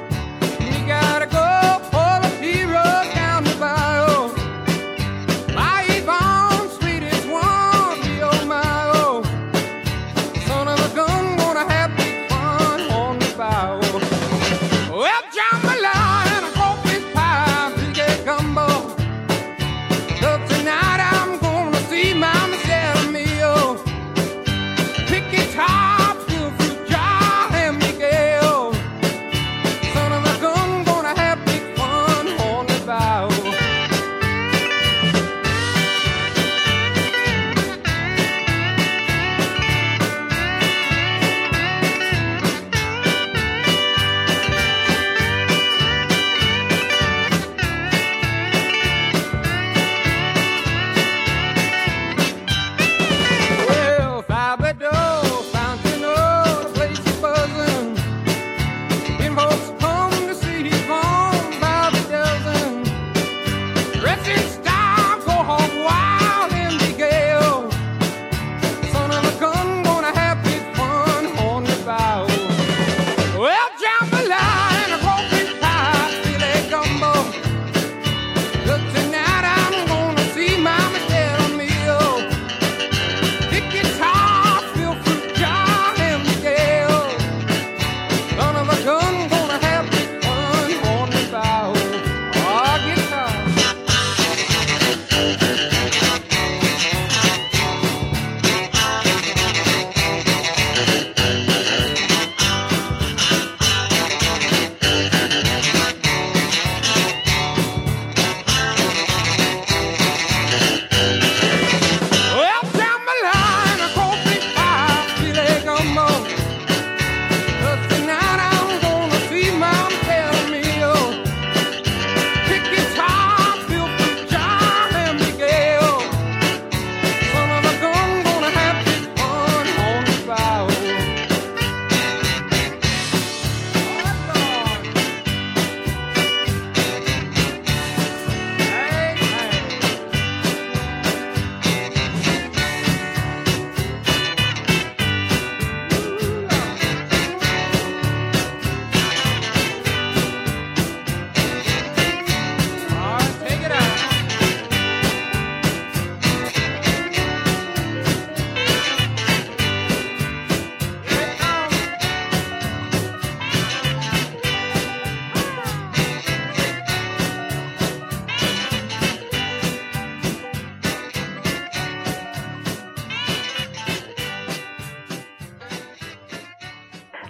Me gotta go for the hero down the bayou. My Yvonne, sweetest one, me oh my oh. Son of a gun, gonna have big fun on the bayou. Well, jambalaya and a crawfish pie, big egg gumbo. Look, tonight I'm gonna see my Michelle Mio. Pick guitar, feel free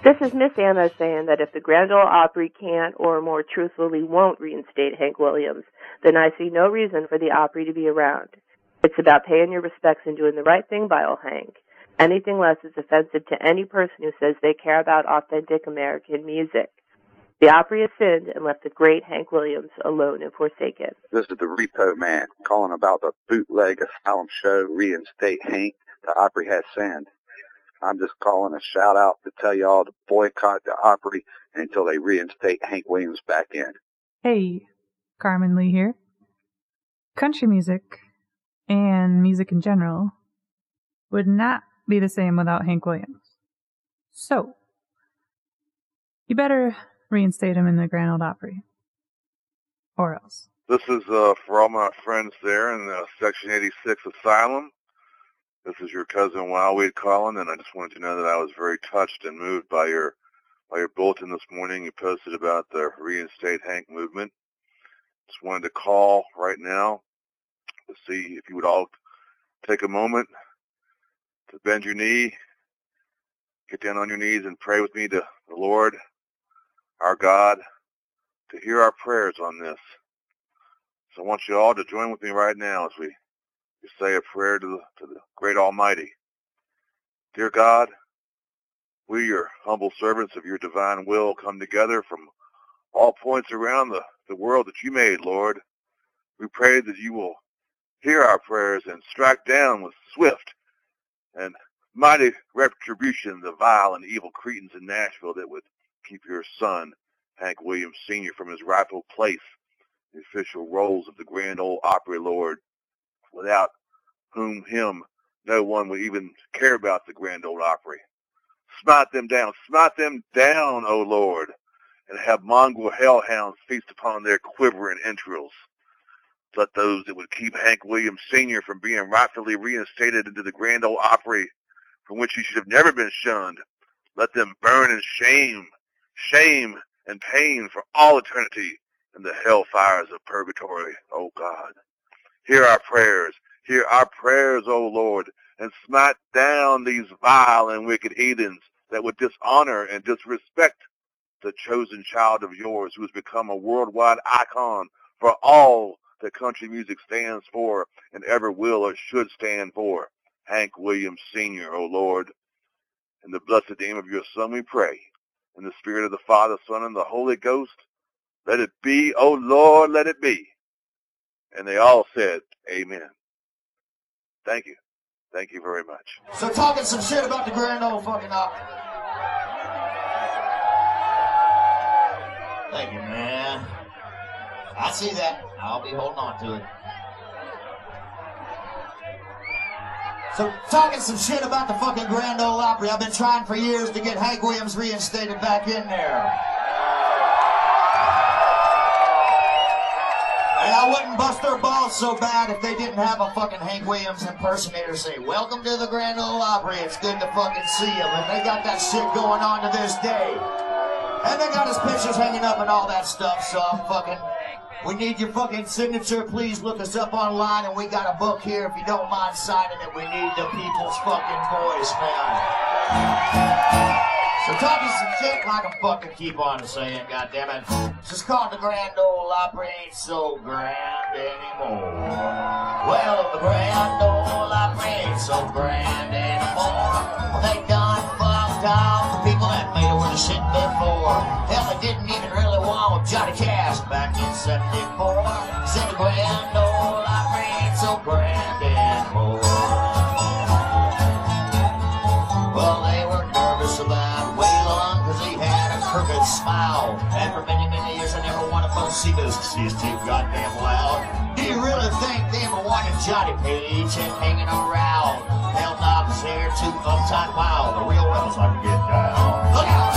This is Miss Anna saying that if the Grand Ole Opry can't, or more truthfully won't, reinstate Hank Williams, then I see no reason for the Opry to be around. It's about paying your respects and doing the right thing by old Hank. Anything less is offensive to any person who says they care about authentic American music. The Opry has sinned and left the great Hank Williams alone and forsaken. This is the Repo Man calling about the bootleg asylum show, Reinstate Hank. The Opry has sinned. I'm just calling a shout out to tell y'all to boycott the Opry until they reinstate Hank Williams back in. Hey, Carmen Lee here. Country music, and music in general, would not be the same without Hank Williams. So, you better reinstate him in the Grand Ole Opry. Or else. This is uh, for all my friends there in the Section eighty-six Asylum. This is your cousin Wildweed calling, and I just wanted to know that I was very touched and moved by your by your bulletin this morning. You posted about the Reinstate Hank movement. Just wanted to call right now to see if you would all take a moment to bend your knee, get down on your knees and pray with me to the Lord, our God, to hear our prayers on this. So I want you all to join with me right now as we You say a prayer to the, to the great Almighty. Dear God, we, your humble servants of your divine will, come together from all points around the, the world that you made, Lord. We pray that you will hear our prayers and strike down with swift and mighty retribution the vile and evil Cretans in Nashville that would keep your son, Hank Williams Senior, from his rightful place in the official roles of the Grand Ole Opry, Lord, without whom him no one would even care about the Grand Ole Opry. Smite them down, smite them down, O Lord, and have mongrel hellhounds feast upon their quivering entrails. Let those that would keep Hank Williams Senior from being rightfully reinstated into the Grand Ole Opry, from which he should have never been shunned, let them burn in shame, shame and pain for all eternity in the hell fires of purgatory, O God. Hear our prayers, hear our prayers, O Lord, and smite down these vile and wicked heathens that would dishonor and disrespect the chosen child of yours who has become a worldwide icon for all that country music stands for and ever will or should stand for, Hank Williams Senior, O Lord. In the blessed name of your Son we pray. In the spirit of the Father, Son, and the Holy Ghost, let it be, O Lord, let it be. And they all said, amen. Thank you. Thank you very much. So talking some shit about the Grand Ole fucking Opry. Thank you, man. I see that. I'll be holding on to it. So talking some shit about the fucking Grand Ole Opry. I've been trying for years to get Hank Williams reinstated back in there. And I wouldn't bust their balls so bad if they didn't have a fucking Hank Williams impersonator say, welcome to the Grand Ole Opry, it's good to fucking see him. And they got that shit going on to this day. And they got his pictures hanging up and all that stuff, so I'm fucking... We need your fucking signature. Please look us up online, and we got a book here. If you don't mind signing it, we need the people's fucking voice, man. So talking some shit like I fucking keep on saying, goddammit. It's just called the Grand Ole Opry ain't so grand anymore. Well, the Grand Ole Opry ain't so grand anymore. They done fucked off the people that made it with the shit before. Hell, they didn't even really want Johnny Cash back in seventy-four. Said the Grand Ole Opry ain't so grand anymore. Well, they were nervous about Waylon because he had a crooked smile. And for many, many years, I never wanted to see this because he's too goddamn loud. Do you really think they ever wanted Johnny Page and hanging around? Hell, Knox here, too uptight. Wow, the real rebels like to get down. Look out!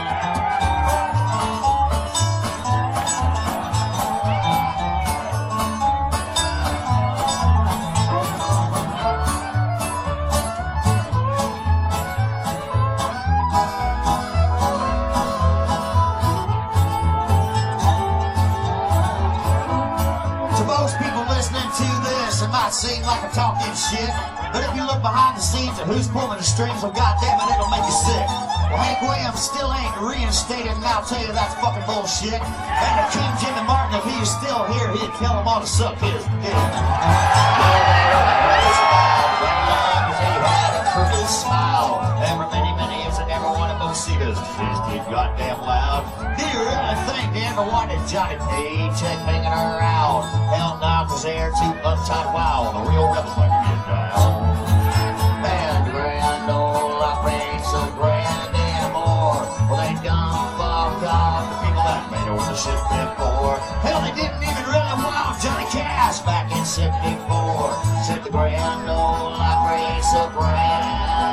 Seem like I'm talking shit, but if you look behind the scenes at who's pulling the strings, well, goddamn it, it'll make you sick. Well, Hank Williams still ain't reinstated, and I'll tell you that's fucking bullshit. And if King Jimmy Martin, if he was still here, he'd tell them all to suck his dick. Pretty smile. Ever many, many years I never wanted to see this. This kid goddamn loud. Do you really think they ever wanted Johnny Paycheck making her out? Hell no, cause they're too uptight wild. The real rebels like to get down. And the grand old operates so grand anymore. Well, they done fucked off the people that made over the ship before. Hell, they didn't even really want Johnny Cash back in seventy-four. Said the grand old operates so grand.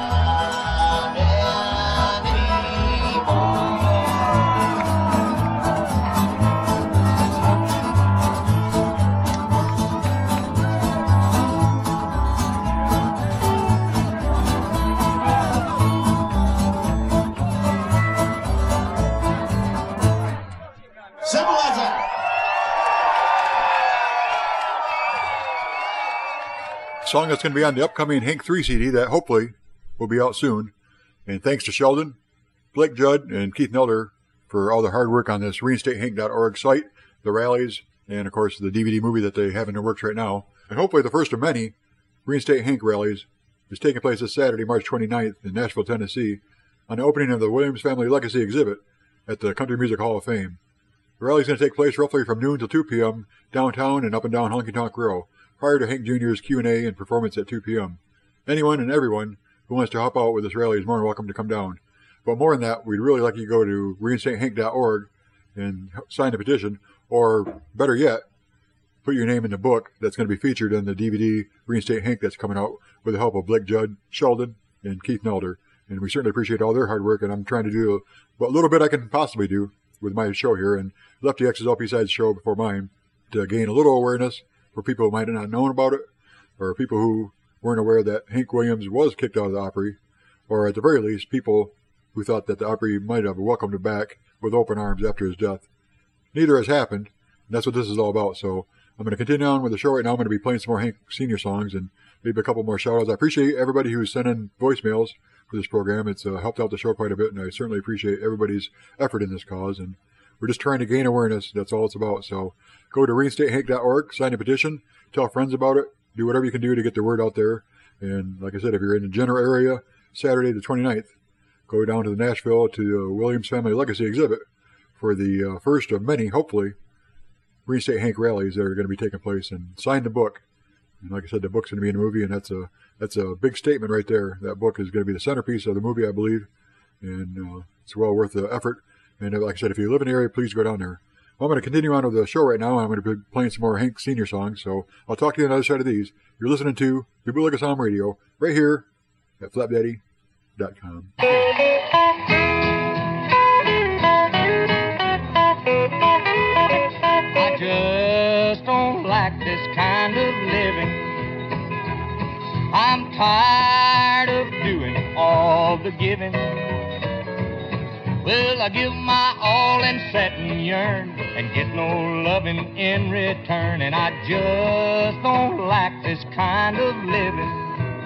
Song that's going to be on the upcoming Hank three C D that hopefully will be out soon. And thanks to Sheldon, Blake Judd, and Keith Nelder for all the hard work on this reinstate hank dot org site, the rallies, and of course the D V D movie that they have in the works right now. And hopefully the first of many Reinstate Hank rallies is taking place this Saturday, March twenty-ninth in Nashville, Tennessee, on the opening of the Williams Family Legacy exhibit at the Country Music Hall of Fame. The rally is going to take place roughly from noon till two p.m. downtown and up and down Honky Tonk Row, prior to Hank Junior's Q and A and performance at two p.m. Anyone and everyone who wants to help out with this rally is more than welcome to come down. But more than that, we'd really like you to go to reinstate hank dot org and sign the petition, or better yet, put your name in the book that's going to be featured in the D V D Reinstate Hank that's coming out with the help of Blake Judd, Sheldon, and Keith Nelder. And we certainly appreciate all their hard work, and I'm trying to do what little bit I can possibly do with my show here, and Lefty X's L P Sides show before mine, to gain a little awareness for people who might not have known about it, or people who weren't aware that Hank Williams was kicked out of the Opry, or at the very least, people who thought that the Opry might have welcomed him back with open arms after his death. Neither has happened, and that's what this is all about. So I'm going to continue on with the show right now. I'm going to be playing some more Hank Senior songs and maybe a couple more shout-outs. I appreciate everybody who's sending voicemails for this program. It's uh, helped out the show quite a bit, and I certainly appreciate everybody's effort in this cause. And we're just trying to gain awareness. That's all it's about. So go to reinstate hank dot org, sign a petition, tell friends about it, do whatever you can do to get the word out there. And like I said, if you're in the general area, Saturday the twenty-ninth, go down to the Nashville to the Williams Family Legacy exhibit for the uh, first of many, hopefully, Reinstate Hank rallies that are going to be taking place, and sign the book. And like I said, the book's going to be in the movie, and that's a that's a big statement right there. That book is going to be the centerpiece of the movie, I believe, and uh, it's well worth the effort. And uh, like I said, if you live in the area, please go down there. Well, I'm going to continue on with the show right now. I'm going to be playing some more Hank Senior songs, so I'll talk to you on the other side of these. You're listening to the Bootleg Asylum Radio right here at flap daddy dot com. I just don't like this kind of living. I'm tired of doing all the giving. Well, I give my all and sit and yearn and get no loving in return, and I just don't like this kind of living.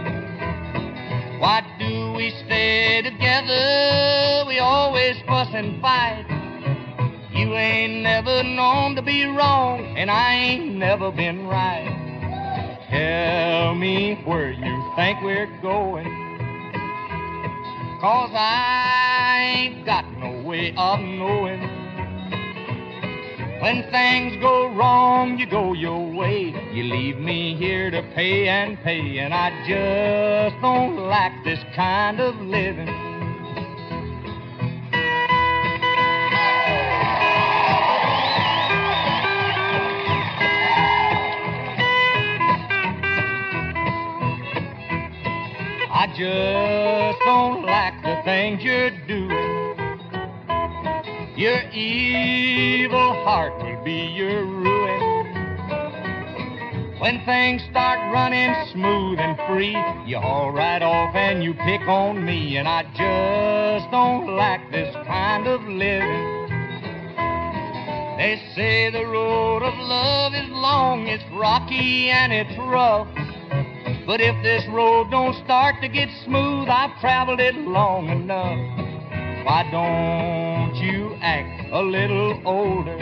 Why do we stay together? We always fuss and fight. You ain't never known to be wrong, and I ain't never been right. Tell me where you think we're going, 'cause I ain't got no way of knowing. When things go wrong, you go your way. You leave me here to pay and pay, and I just don't like this kind of living. I just don't like the things you're doing. Your evil heart will be your ruin. When things start running smooth and free, you haul right off and you pick on me, and I just don't like this kind of living. They say the road of love is long, it's rocky and it's rough. But if this road don't start to get smooth, I've traveled it long enough. Why don't you act a little older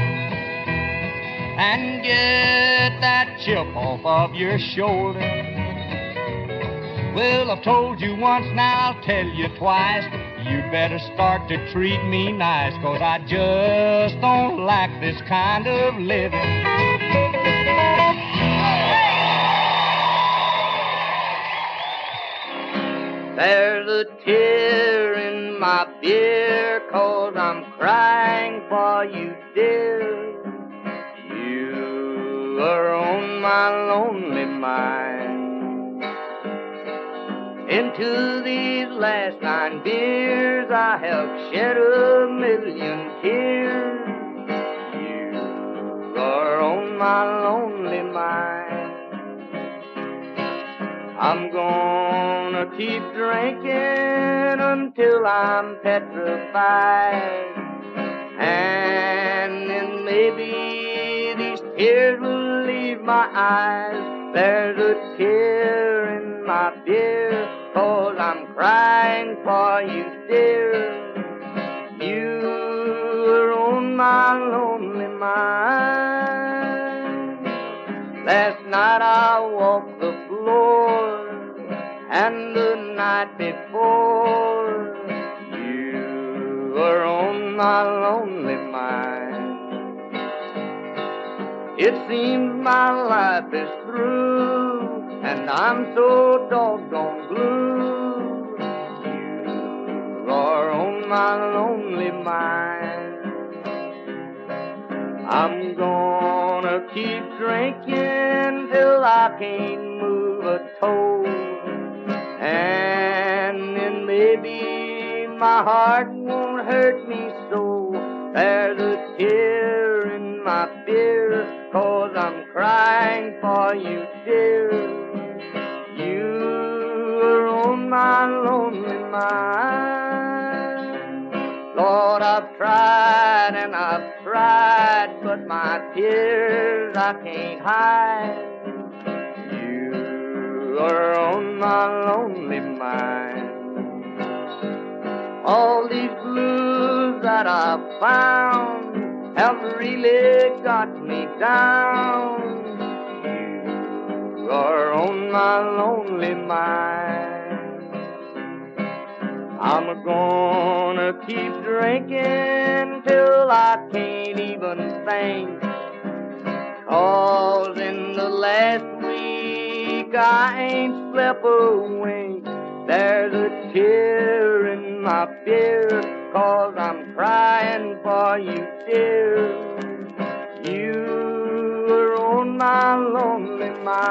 and get that chip off of your shoulder? Well, I've told you once, now I'll tell you twice. You better start to treat me nice, 'cause I just don't like this kind of living. There's a tear in my beer, 'cause I'm crying for you, dear. You are on my lonely mind. Into these last nine beers I have shed a million tears. You are on my lonely mind. I'm gonna keep drinking until I'm petrified, and then maybe these tears will leave my eyes. There's a tear in my beer, 'cause I'm crying for you, dear. You are on my lonely mind. Last night I walked the floor, and the night before. You are on my lonely mind. It seems my life is through, and I'm so doggone blue. You are on my lonely mind. I'm gonna keep drinking till I can't move a toe, and then maybe my heart won't hurt me so. There's a tear in my beer, 'cause I'm crying for you, dear. You are on my lonely mind. Lord, I've tried and I've tried, but my tears I can't hide. You are on my lonely mind. All these blues that I've found have really got me down. You are on my lonely mind. I'm gonna keep drinking till I can't even think, 'cause in the last week I ain't slept a wink. There's a tear in my beer, 'cause I'm crying for you, dear. You are on my lonely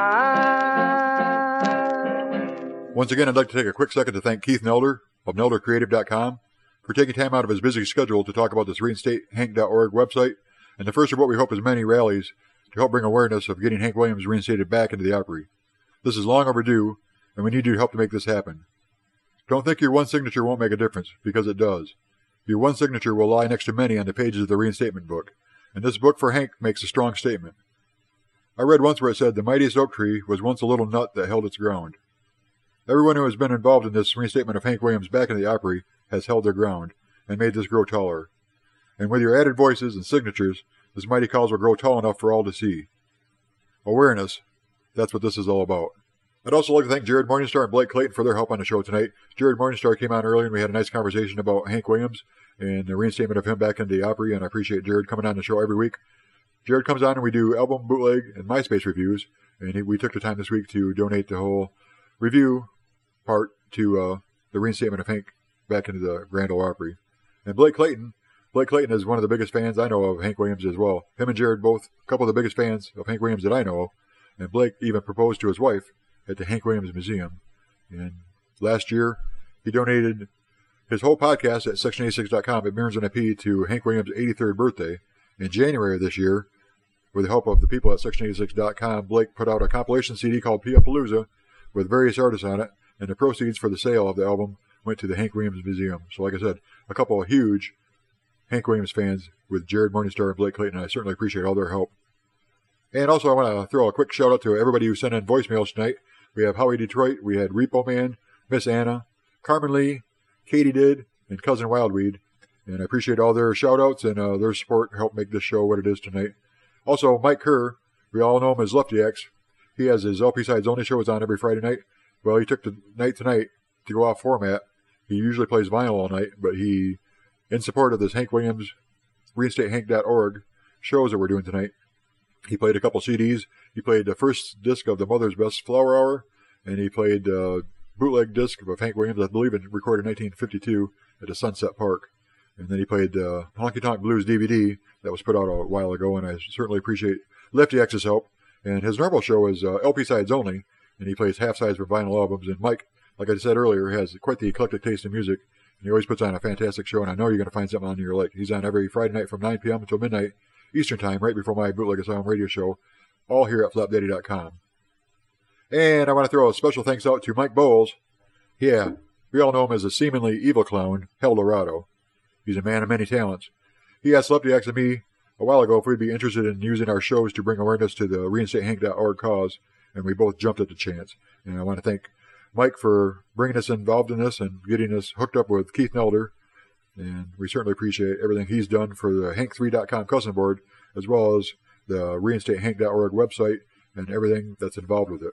mind. Once again, I'd like to take a quick second to thank Keith Nelder of Nelder Creative dot com for taking time out of his busy schedule to talk about this reinstate hank dot org website and the first of what we hope is many rallies to help bring awareness of getting Hank Williams reinstated back into the Opry. This is long overdue, and we need your help to make this happen. Don't think your one signature won't make a difference, because it does. Your one signature will lie next to many on the pages of the reinstatement book, and this book for Hank makes a strong statement. I read once where it said, "The mightiest oak tree was once a little nut that held its ground." Everyone who has been involved in this reinstatement of Hank Williams back in the Opry has held their ground and made this grow taller. And with your added voices and signatures, this mighty cause will grow tall enough for all to see. Awareness, that's what this is all about. I'd also like to thank Jared Morningstar and Blake Clayton for their help on the show tonight. Jared Morningstar came on early and we had a nice conversation about Hank Williams and the reinstatement of him back into the Opry, and I appreciate Jared coming on the show every week. Jared comes on and we do album, bootleg, and MySpace reviews, and he, we took the time this week to donate the whole review part to uh, the reinstatement of Hank back into the Grand Ole Opry. And Blake Clayton, Blake Clayton is one of the biggest fans I know of Hank Williams as well. Him and Jared both a couple of the biggest fans of Hank Williams that I know of, and Blake even proposed to his wife at the Hank Williams Museum. And last year, he donated his whole podcast at section eighty-six dot com at Mearns and I P to Hank Williams' eighty-third birthday. In January of this year, with the help of the people at section eighty-six dot com, Blake put out a compilation C D called Pia-Palooza with various artists on it, and the proceeds for the sale of the album went to the Hank Williams Museum. So like I said, a couple of huge Hank Williams fans with Jared Morningstar and Blake Clayton. I certainly appreciate all their help. And also I want to throw a quick shout out to everybody who sent in voicemails tonight. We have Howie Detroit, we had Repo Man, Miss Anna, Carmen Lee, Katie Did, and Cousin Wildweed. And I appreciate all their shout-outs and uh, their support to help make this show what it is tonight. Also, Mike Kerr, we all know him as Lefty X. He has his L P Sides Only show. It's on every Friday night. Well, he took the night tonight to go off format. He usually plays vinyl all night, but he, in support of this Hank Williams, reinstate hank dot org shows that we're doing tonight, he played a couple C Ds. He played the first disc of the Mother's Best Flower Hour, and he played a bootleg disc of Hank Williams, I believe it recorded in nineteen fifty-two at the Sunset Park. And then he played uh, Honky Tonk Blues D V D that was put out a while ago, and I certainly appreciate Lefty X's help. And his normal show is uh, L P Sides Only, and he plays half-sides for vinyl albums. And Mike, like I said earlier, has quite the eclectic taste in music, and he always puts on a fantastic show, and I know you're going to find something on your like. He's on every Friday night from nine p.m. until midnight Eastern Time, right before my Bootleg Asylum radio show, all here at flap daddy dot com. And I want to throw a special thanks out to Mike Bowles. Yeah, we all know him as the seemingly evil clown, Hell Dorado. He's a man of many talents. He asked Lefty X and me a while ago if we'd be interested in using our shows to bring awareness to the reinstate hank dot org cause, and we both jumped at the chance. And I want to thank Mike for bringing us involved in this and getting us hooked up with Keith Nelder. And we certainly appreciate everything he's done for the hank three dot com custom board, as well as the reinstate hank dot org website and everything that's involved with it.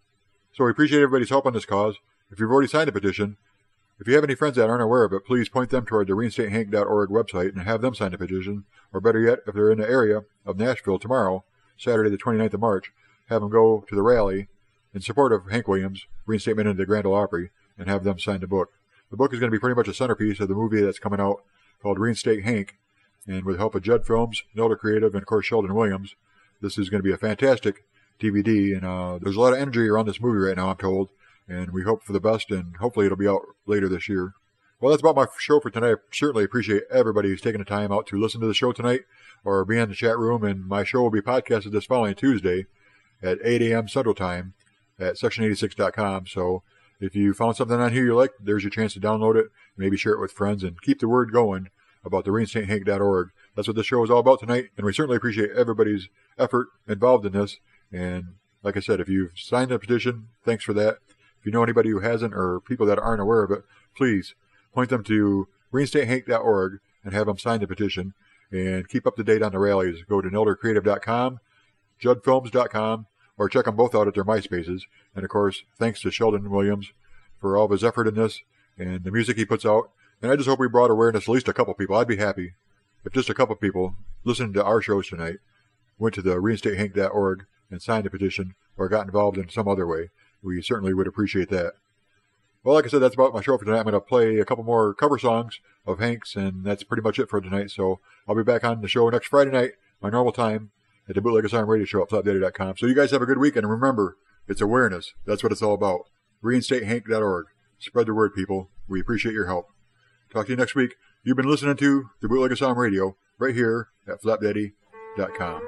So we appreciate everybody's help on this cause. If you've already signed a petition, if you have any friends that aren't aware of it, please point them toward the reinstate hank dot org website and have them sign a petition. Or better yet, if they're in the area of Nashville tomorrow, Saturday the twenty-ninth of March, have them go to the rally in support of Hank Williams' reinstatement into the Grand Ole Opry, and have them sign the book. The book is going to be pretty much a centerpiece of the movie that's coming out called Reinstate Hank, and with the help of Judd Films, Nelder Creative, and of course Sheldon Williams, this is going to be a fantastic D V D, and uh, there's a lot of energy around this movie right now, I'm told, and we hope for the best, and hopefully it'll be out later this year. Well, that's about my show for tonight. I certainly appreciate everybody who's taking the time out to listen to the show tonight or be in the chat room, and my show will be podcasted this following Tuesday at eight a.m. Central Time at section eighty-six dot com. So if you found something on here you like, there's your chance to download it, maybe share it with friends, and keep the word going about the reinstate hank dot org. That's what this show is all about tonight, and we certainly appreciate everybody's effort involved in this. And like I said, if you've signed the petition, thanks for that. If you know anybody who hasn't or people that aren't aware of it, please point them to reinstate hank dot org and have them sign the petition, and keep up to date on the rallies. Go to nelder creative dot com, judd films dot com, or check them both out at their MySpaces. And of course, thanks to Sheldon Williams for all of his effort in this and the music he puts out. And I just hope we brought awareness to at least a couple people. I'd be happy if just a couple people listening to our shows tonight went to the reinstate hank dot org and signed a petition or got involved in some other way. We certainly would appreciate that. Well, like I said, that's about my show for tonight. I'm going to play a couple more cover songs of Hank's, and that's pretty much it for tonight. So I'll be back on the show next Friday night, my normal time, at the Bootleg Asylum radio show at flap daddy dot com. So you guys have a good weekend, and remember, it's awareness. That's what it's all about. reinstate hank dot org. Spread the word, people. We appreciate your help. Talk to you next week. You've been listening to the Bootleg Asylum radio right here at flap daddy dot com.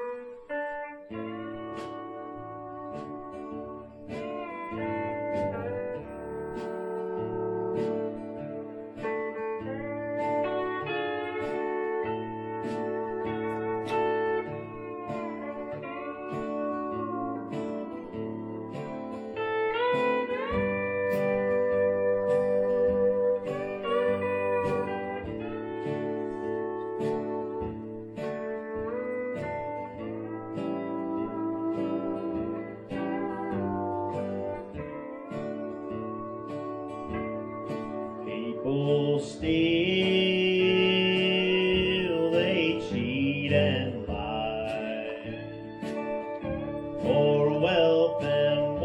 People steal, they cheat and lie for wealth and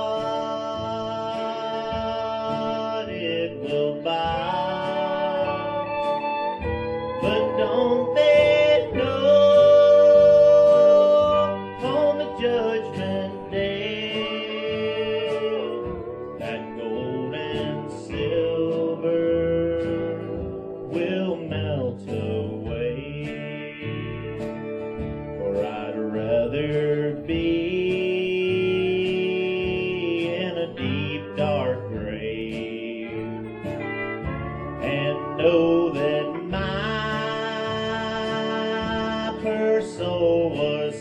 what it will buy. But don't they know on the judgment day that gold and silver will melt away? For I'd rather be in a deep dark grave and know that my poor soul was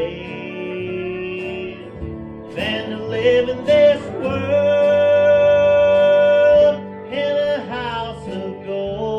saved than to live in this world in a house of gold.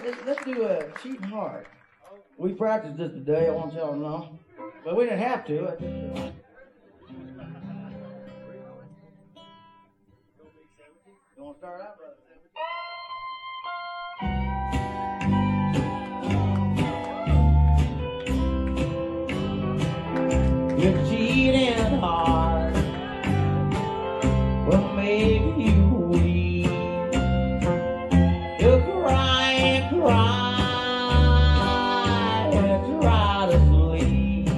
let's, let's do a Cheating Heart. We practiced this today, I want y'all to know. But we didn't have to. I just, uh, you want to start out, brother? Your cheating heart will make you weep. You cry and cry and try to sleep,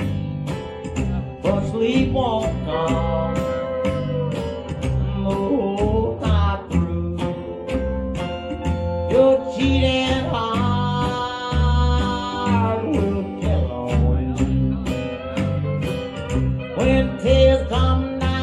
but sleep won't come the whole night through. Your cheating heart will tell on you when tears come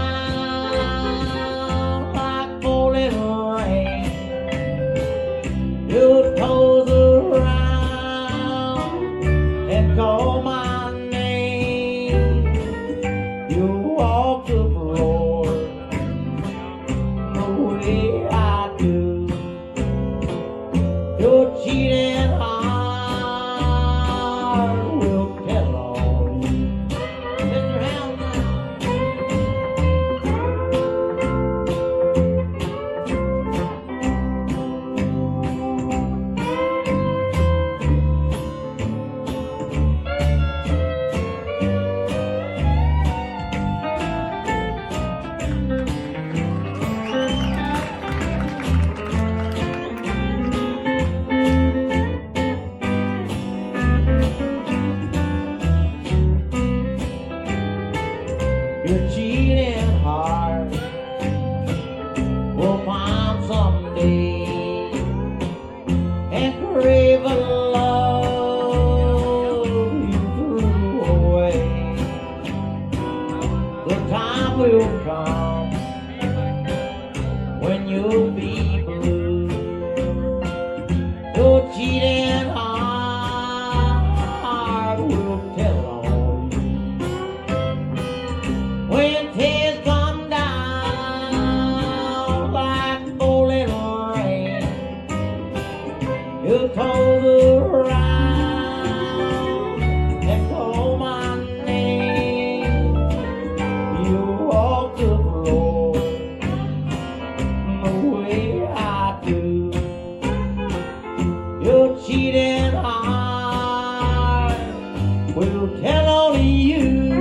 down like falling rain. You toes around and call my name. You walk the floor the way I do. Your cheating heart will tell on you. Mister Hound now. Your cheating heart will find someday and crave a love you threw away. The time will come when you'll be blue. Your cheating heart will tell on you when tears come down like falling rain. You toes around and call my name. You walk the floor the way I do. Your cheating heart will tell on you.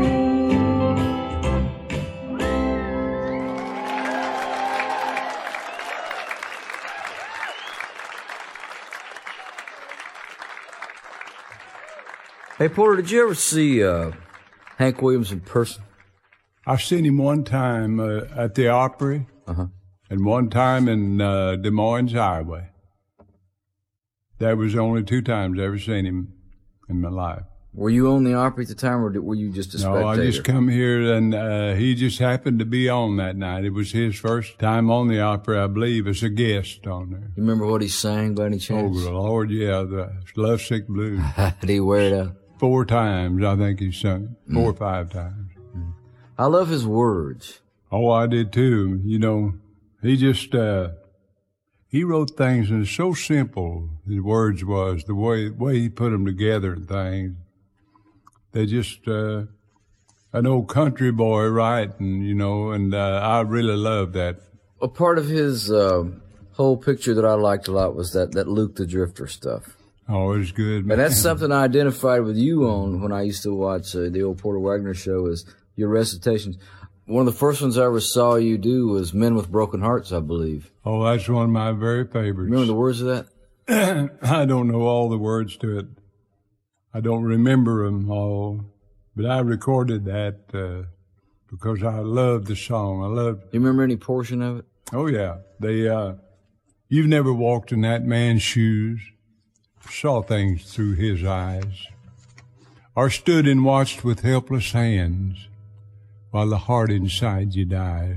Hey, Porter, did you ever see uh, Hank Williams in person? I've seen him one time uh, at the Opry, uh-huh. and one time in uh, Des Moines Highway. That was the only two times I ever seen him in my life. Were you on the Opry at the time, or did, were you just a spectator? No, I just come here, and uh, he just happened to be on that night. It was his first time on the Opry, I believe, as a guest on there. You remember what he sang by any chance? Oh, Lord, yeah, the Lovesick Blues. Did he wear it out? Four times, I think he sung it. Four mm. or five times. Mm. I love his words. Oh, I did too. You know, he just, uh, he wrote things, and it's so simple, his words was, the way, way he put them together and things. They just, uh, an old country boy writing, you know, and uh, I really love that. A part of his uh, whole picture that I liked a lot was that, that Luke the Drifter stuff. Oh, it was good, man. And that's something I identified with you on when I used to watch uh, the old Porter Wagner show, is your recitations. One of the first ones I ever saw you do was Men with Broken Hearts, I believe. Oh, that's one of my very favorites. Remember the words of that? I don't know all the words to it. I don't remember them all, but I recorded that uh, because I loved the song. I loved. You remember any portion of it? Oh yeah, they. Uh, you've never walked in that man's shoes, saw things through his eyes, or stood and watched with helpless hands while the heart inside you dies.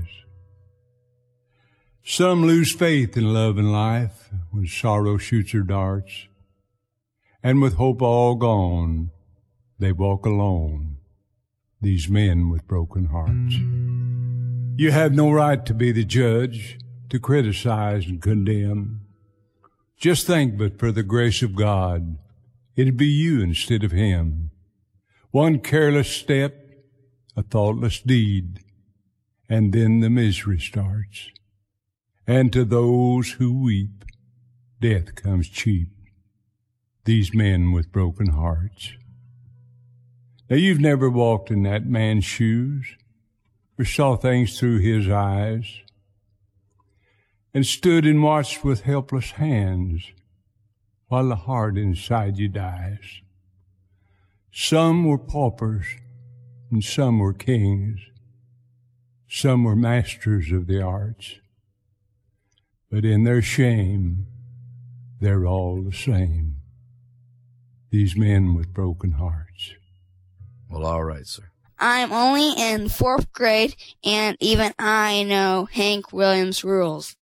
Some lose faith in love and life when sorrow shoots her darts, and with hope all gone, they walk alone, these men with broken hearts. You have no right to be the judge, to criticize and condemn. Just think, but for the grace of God, it'd be you instead of him. One careless step, a thoughtless deed, and then the misery starts. And to those who weep, death comes cheap. These men with broken hearts. Now you've never walked in that man's shoes, or saw things through his eyes, and stood and watched with helpless hands while the heart inside you dies. Some were paupers and some were kings. Some were masters of the arts. But in their shame, they're all the same. These men with broken hearts. Well, all right, sir. I'm only in fourth grade, and even I know Hank Williams rules.